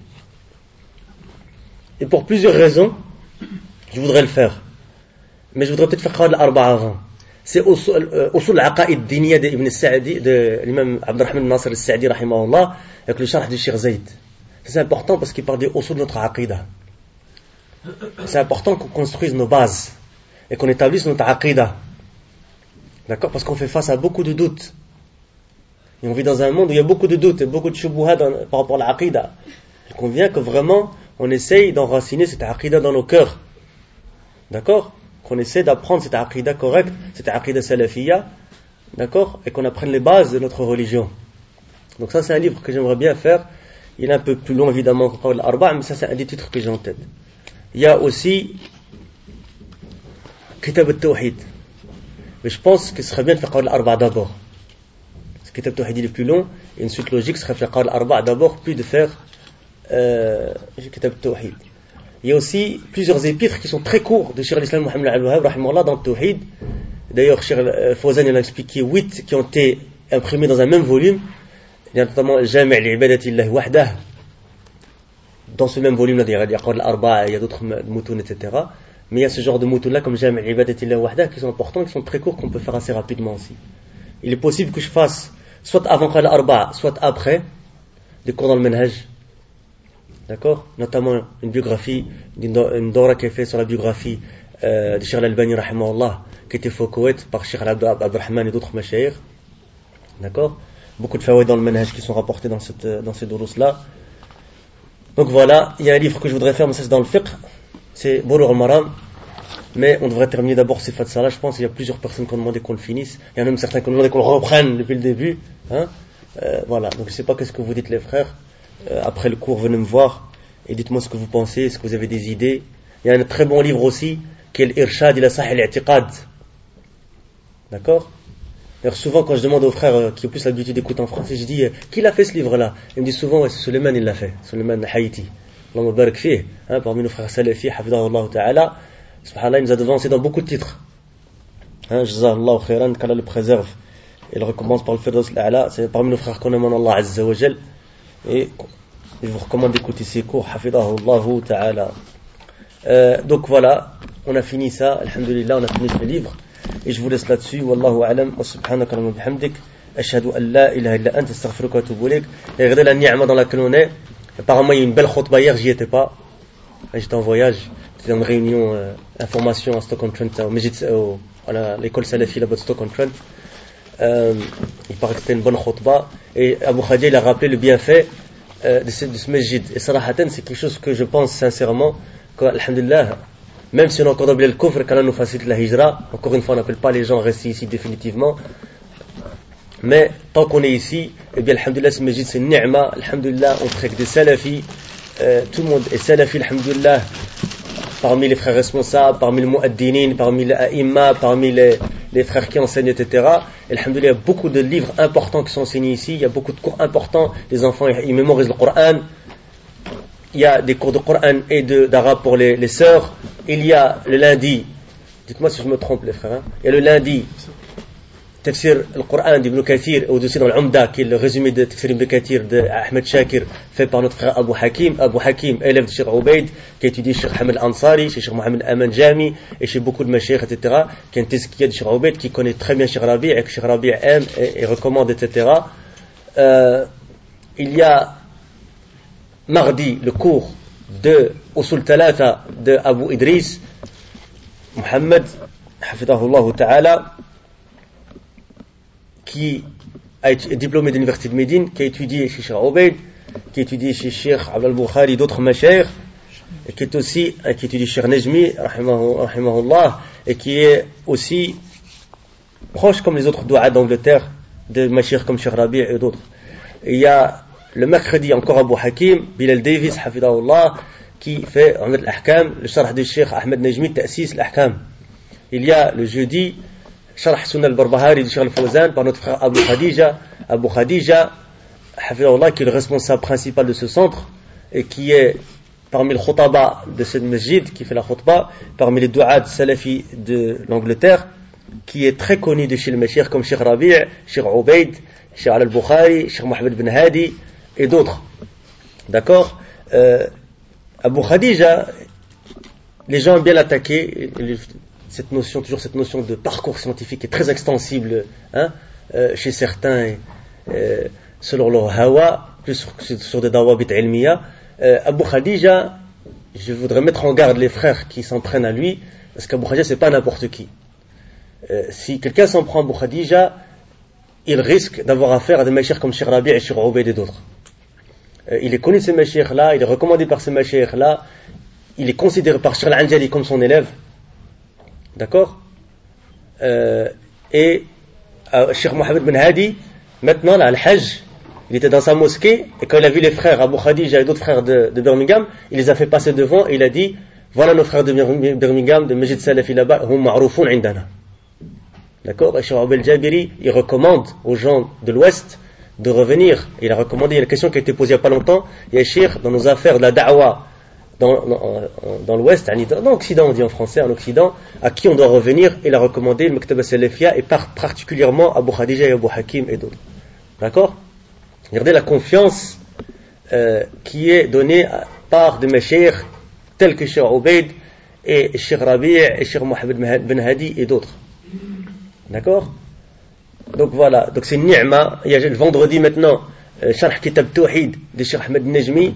Et pour plusieurs raisons, je voudrais le faire. Mais je voudrais peut-être faire Qawa'id al-Arba'a avant. C'est Usul al-Aqa'id Diniya d'Ibn Sa'di, de l'imam Abdurrahman Nasr al-Sa'di, rahimahullah, avec le sharh de Cheikh Zaid. C'est important parce qu'il parle des usul de notre aqida. C'est important qu'on construise nos bases et qu'on établisse notre aqida. D'accord? Parce qu'on fait face à beaucoup de doutes. Et on vit dans un monde où il y a beaucoup de doutes et beaucoup de shubuhat par rapport à l'aqida. Il convient que vraiment on essaye d'enraciner cette aqida dans nos cœurs. D'accord? Qu'on essaie d'apprendre cette aqida correcte, cette aqida salafiyya. D'accord? Et qu'on apprenne les bases de notre religion. Donc ça, c'est un livre que j'aimerais bien faire. Il est un peu plus long évidemment que Qawa'id al-Arba'a, mais ça, c'est un des titres que j'ai en tête. Il y a aussi Kitab al-Tawhid. Mais je pense que ce serait bien de faire Qawa'id al-Arba'a d'abord. Parce que Kitab al-Tawhid il est plus long, et une suite logique serait de faire Qawa'id al-Arba'a d'abord, puis de faire euh, Kitab al-Tawhid. Il y a aussi plusieurs épîtres qui sont très courts de Cheikh al-Islam Mohammed ibn Abdul Wahhab rahimahullah dans le Tawhid. D'ailleurs, Cheikh Fawzan il a expliqué huit qui ont été imprimés dans un même volume. Il y a notamment Jami' al-Ibadati Wahdah. Dans ce même volume-là, il y a Qawa'id al-Arba'a, il y a d'autres moutons, et cetera. Mais il y a ce genre de moutons-là comme Jami' al-Ibadati Wahdah qui sont importants, qui sont très courts, qu'on peut faire assez rapidement aussi. Il est possible que je fasse soit avant Qawa'id al-Arba'a, soit après, des cours dans le Manhaj. D'accord? Notamment une biographie, une dora qui est faite sur la biographie euh, de Cheikh al-Albani rahimahullah, qui était fait au Koweït par Cheikh Abdurrahman et d'autres mashayikh. D'accord? Beaucoup de fawaïd dans le manhaj qui sont rapportés dans, cette, dans ces durus-là. Donc voilà, il y a un livre que je voudrais faire, mais ça c'est dans le fiqh, c'est Bulugh al-Maram, mais on devrait terminer d'abord Sifat Salah. Je pense qu'il y a plusieurs personnes qui ont demandé qu'on le finisse, il y en a même certains qui ont demandé qu'on le reprenne depuis le début, hein. euh, voilà, donc je ne sais pas qu'est-ce que vous dites les frères, euh, après le cours venez me voir et dites-moi ce que vous pensez, est-ce que vous avez des idées. Il y a un très bon livre aussi qui est l'Irshad ila Sahih al-I'tiqad, d'accord. D'ailleurs, souvent, quand je demande aux frères euh, qui ont plus l'habitude d'écouter en français, je dis euh, qui l'a fait ce livre-là? Ils me disent souvent, ouais, c'est Suleiman, il l'a fait. Suleiman Haïti. Allah barak fih, hein, parmi nos frères salafis, hafidahullah ta'ala. Subhanallah, il nous a devancé dans beaucoup de titres. Hein, Jazahullah khairan, qu'Allah le préserve. Il recommence par le Firdaus al-A'la. C'est parmi nos frères qu'on aime en Allah Azza wa Jal. Et je vous recommande d'écouter ces cours, hafidahullah ta'ala. Euh, donc voilà, on a fini ça, alhamdulillah, on a fini ce livre. Et je vous laisse là-dessus. Wallahu a'lam. Wa subhanaka wa bihamdik. Ashhadu an la ilaha illa anta astaghfiruka wa atubu ilayk. Et regardez la ni'ma dans laquelle on est. Apparemment, il y a une belle khutba hier, j'y étais pas. J'étais en voyage. C'était une réunion, euh, information à Stoke-on-Trent, au Majid, au, à l'école Salafi là-bas de Stoke-on-Trent. Euh, il paraît que c'était une bonne khutba. Et Abu Khadija, il a rappelé le bienfait euh, de ce, de ce Majid. Et sarahatan, c'est quelque chose que je pense sincèrement que, alhamdulillah, même si on a encore oublié le kufr, qu'Allah nous facilite la hijra, encore une fois, on n'appelle pas les gens à rester ici définitivement. Mais tant qu'on est ici, eh bien, alhamdulillah, ce Majid, c'est une ni'ma. Alhamdulillah, on traite des salafis. Euh, tout le monde est salafi, alhamdulillah, parmi les frères responsables, parmi les mu'addinin, parmi les a'imma, parmi les, les frères qui enseignent, et cetera. Et alhamdulillah, il y a beaucoup de livres importants qui sont enseignés ici. Il y a beaucoup de cours importants. Les enfants, ils mémorisent le Coran. Il y a des cours de Coran et de, d'arabe pour les, les sœurs. Il y a le lundi, dites-moi si je me trompe les frères, hein. Il y a le lundi Tafsir al-Qur'an d'Ibn Kathir, ou aussi dans l'Umda, qui est le résumé de Tafsir Ibn Kathir d'Ahmed Shakir, fait par notre frère Abu Hakim. Abu Hakim, élève de Cheikh Ubaid, qui a étudié chez Cheikh Hamid Ansari, chez Cheikh Mohamed Aman Jami, et chez beaucoup de Mashaykh, et cetera, qui a un tezkiya de Cheikh Ubaid, qui connaît très bien Cheikh Rabi', et que Cheikh Rabi' aime et, et recommande, et cetera. Euh, il y a mardi le cours de Usul Talata de Abu Idris, Mohamed, Hafidahullah Ta'ala, qui a été diplômé de l'université de Médine, qui a étudié chez Cheikh Ubaid, qui a étudié chez Cheikh Abdel Bukhari, d'autres mashaykh, et qui est aussi, qui étudie Cheikh Nejmi, rahimahullah, et qui est aussi proche comme les autres douas d'Angleterre, de mashaykh comme Cheikh Rabi' et d'autres. Et il y a le mercredi encore Abu Hakim, Bilal Davis, hafidahullah, qui fait Ahmed al-Ahkam, le sharh de Cheikh Ahmed Nejmi, Ta'sis al-Ahkam. Il y a le jeudi, Sharh Sunnah al-Barbahari de Cheikh al-Fawzan par notre frère Abu Khadija, Abu Khadija, hafidahullah, qui est le responsable principal de ce centre, et qui est parmi les khutaba de cette masjid, qui fait la khutba, parmi les douas salafis de l'Angleterre, qui est très connu de chez le Mashaykh comme Cheikh Rabi', Cheikh Ubaid, Cheikh al-Bukhari, Cheikh Mohamed Ben Hadi, et d'autres. D'accord? euh, Abu Khadija, les gens ont bien attaqué cette notion, toujours cette notion de parcours scientifique est très extensible, hein, euh, chez certains, et, euh, selon leur hawa, plus sur, sur des dawabit ilmiya. Euh, Abu Khadija, je voudrais mettre en garde les frères qui s'en prennent à lui, parce qu'Abu Khadija c'est pas n'importe qui. Euh, si quelqu'un s'en prend à Abu Khadija, il risque d'avoir affaire à des mashaykh comme Cheikh Rabi' et Cheikh Ubaid et d'autres. Euh, il est connu de ces mashaykh là, il est recommandé par ces mashaykh là, il est considéré par Cheikh Al-Anjali comme son élève. D'accord? euh, Et euh, Cheikh Mohamed Ben Hadi, maintenant là, Al-Hajj, il était dans sa mosquée, et quand il a vu les frères Abu Khadija et d'autres frères de, de Birmingham, il les a fait passer devant et il a dit: voilà nos frères de Birmingham, de Majid Salafi là-bas, hum ma'roufoun indana. D'accord? Et Cheikh Abel Jabiri, il recommande aux gens de l'Ouest de revenir. Il a recommandé, il y a une question qui a été posée il n'y a pas longtemps: il y a Cheikh, dans nos affaires de la da'wa, dans, dans, dans l'Ouest, dans l'Occident, on dit en français, en Occident, à qui on doit revenir. Il a recommandé le Mektaba Salafia, et par, particulièrement Abu Khadija et Abu Hakim et d'autres. D'accord? Regardez la confiance euh, qui est donnée par des mashaykh tels que Cheikh Ubaid et Cheikh Rabi' et Cheikh Mohamed Ben Hadi et d'autres. D'accord? Donc voilà, donc c'est une ni'ma. Il y a le vendredi maintenant, euh, Sharh Kitab Tawhid de Cheikh Ahmed Nejmi,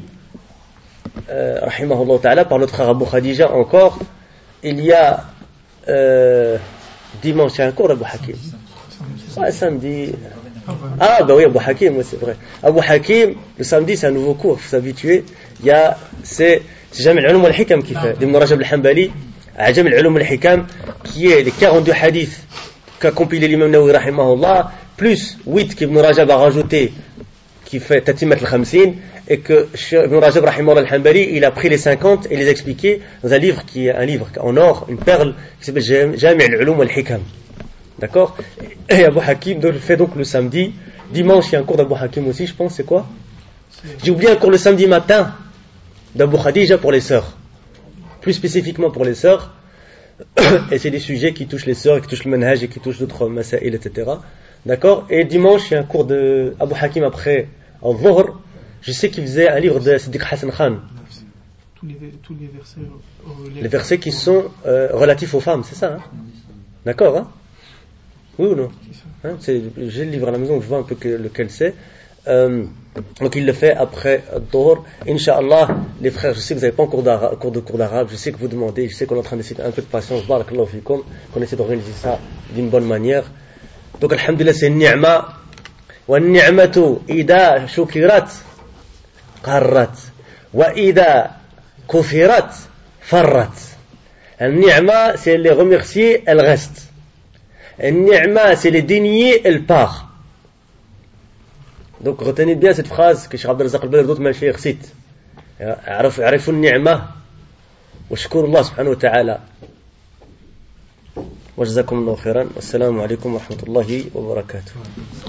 euh, rahimahullah ta'ala, par notre frère Abu Khadija encore. Il y a euh, dimanche, il y a un cours d'Abu Hakim. Ouais, samedi. Ah, bah oui, Abu Hakim, oui, c'est vrai. Abu Hakim, le samedi, c'est un nouveau cours, il faut s'habituer. Il y a, c'est, c'est Jami' al-Ulum al-Hikam qui fait, d'Ibn Rajab al-Hanbali, Jami' al-Ulum al-Hikam, qui est les quarante-deux hadiths qu'a compilé l'imam Nawawi rahimahullah, plus huit qu'Ibn Rajab a rajouté, qui fait Tatimat al-Khamsin, et que Ibn Rajab rahimahullah al-Hanbali, il a pris les cinquante et les expliqué dans un livre qui est un livre en or, une perle, qui s'appelle Jami' al-Ulum al-Hikam. D'accord? Et Abu Hakim fait donc le samedi. Dimanche, il y a un cours d'Abu Hakim aussi, je pense, c'est quoi? J'ai oublié un cours le samedi matin d'Abu Khadija pour les sœurs. Plus spécifiquement pour les sœurs. Et c'est des sujets qui touchent les sœurs, qui touchent le manhaj et qui touchent d'autres masaïl, et cetera. D'accord? Et dimanche, il y a un cours d'Abu Hakim après, en Dhuhr. Je sais qu'il faisait un livre de Siddiq Hassan Khan. Tous les, tous les versets. Les, les versets qui sont euh, relatifs aux femmes, c'est ça, hein? D'accord, hein? Oui ou non? Hein, c'est, j'ai le livre à la maison, je vois un peu que, lequel c'est. Euh, donc il le fait après Dhuhr. Inch'Allah, les frères, je sais que vous n'avez pas encore d'ara- cours de cours d'arabe, je sais que vous demandez, je sais qu'on est en train d'essayer un peu de patience, barakallahu fikum, qu'on essaie d'organiser ça d'une bonne manière. Donc alhamdulillah, c'est une ni'ma. Wa ni'matu ida shukirat qarrat wa ida kufirat farrat. Une ni'ma, c'est les remercier, elle reste. Ni'ma, c'est les dénier, elle part. Donc retenez bien cette phrase que Cheikh Abdel Razak al-Badr et d'autres mashaykh citent. عرفوا النعمة واشكروا الله سبحانه وتعالى وجزاكم الله خيرا والسلام عليكم ورحمة الله وبركاته.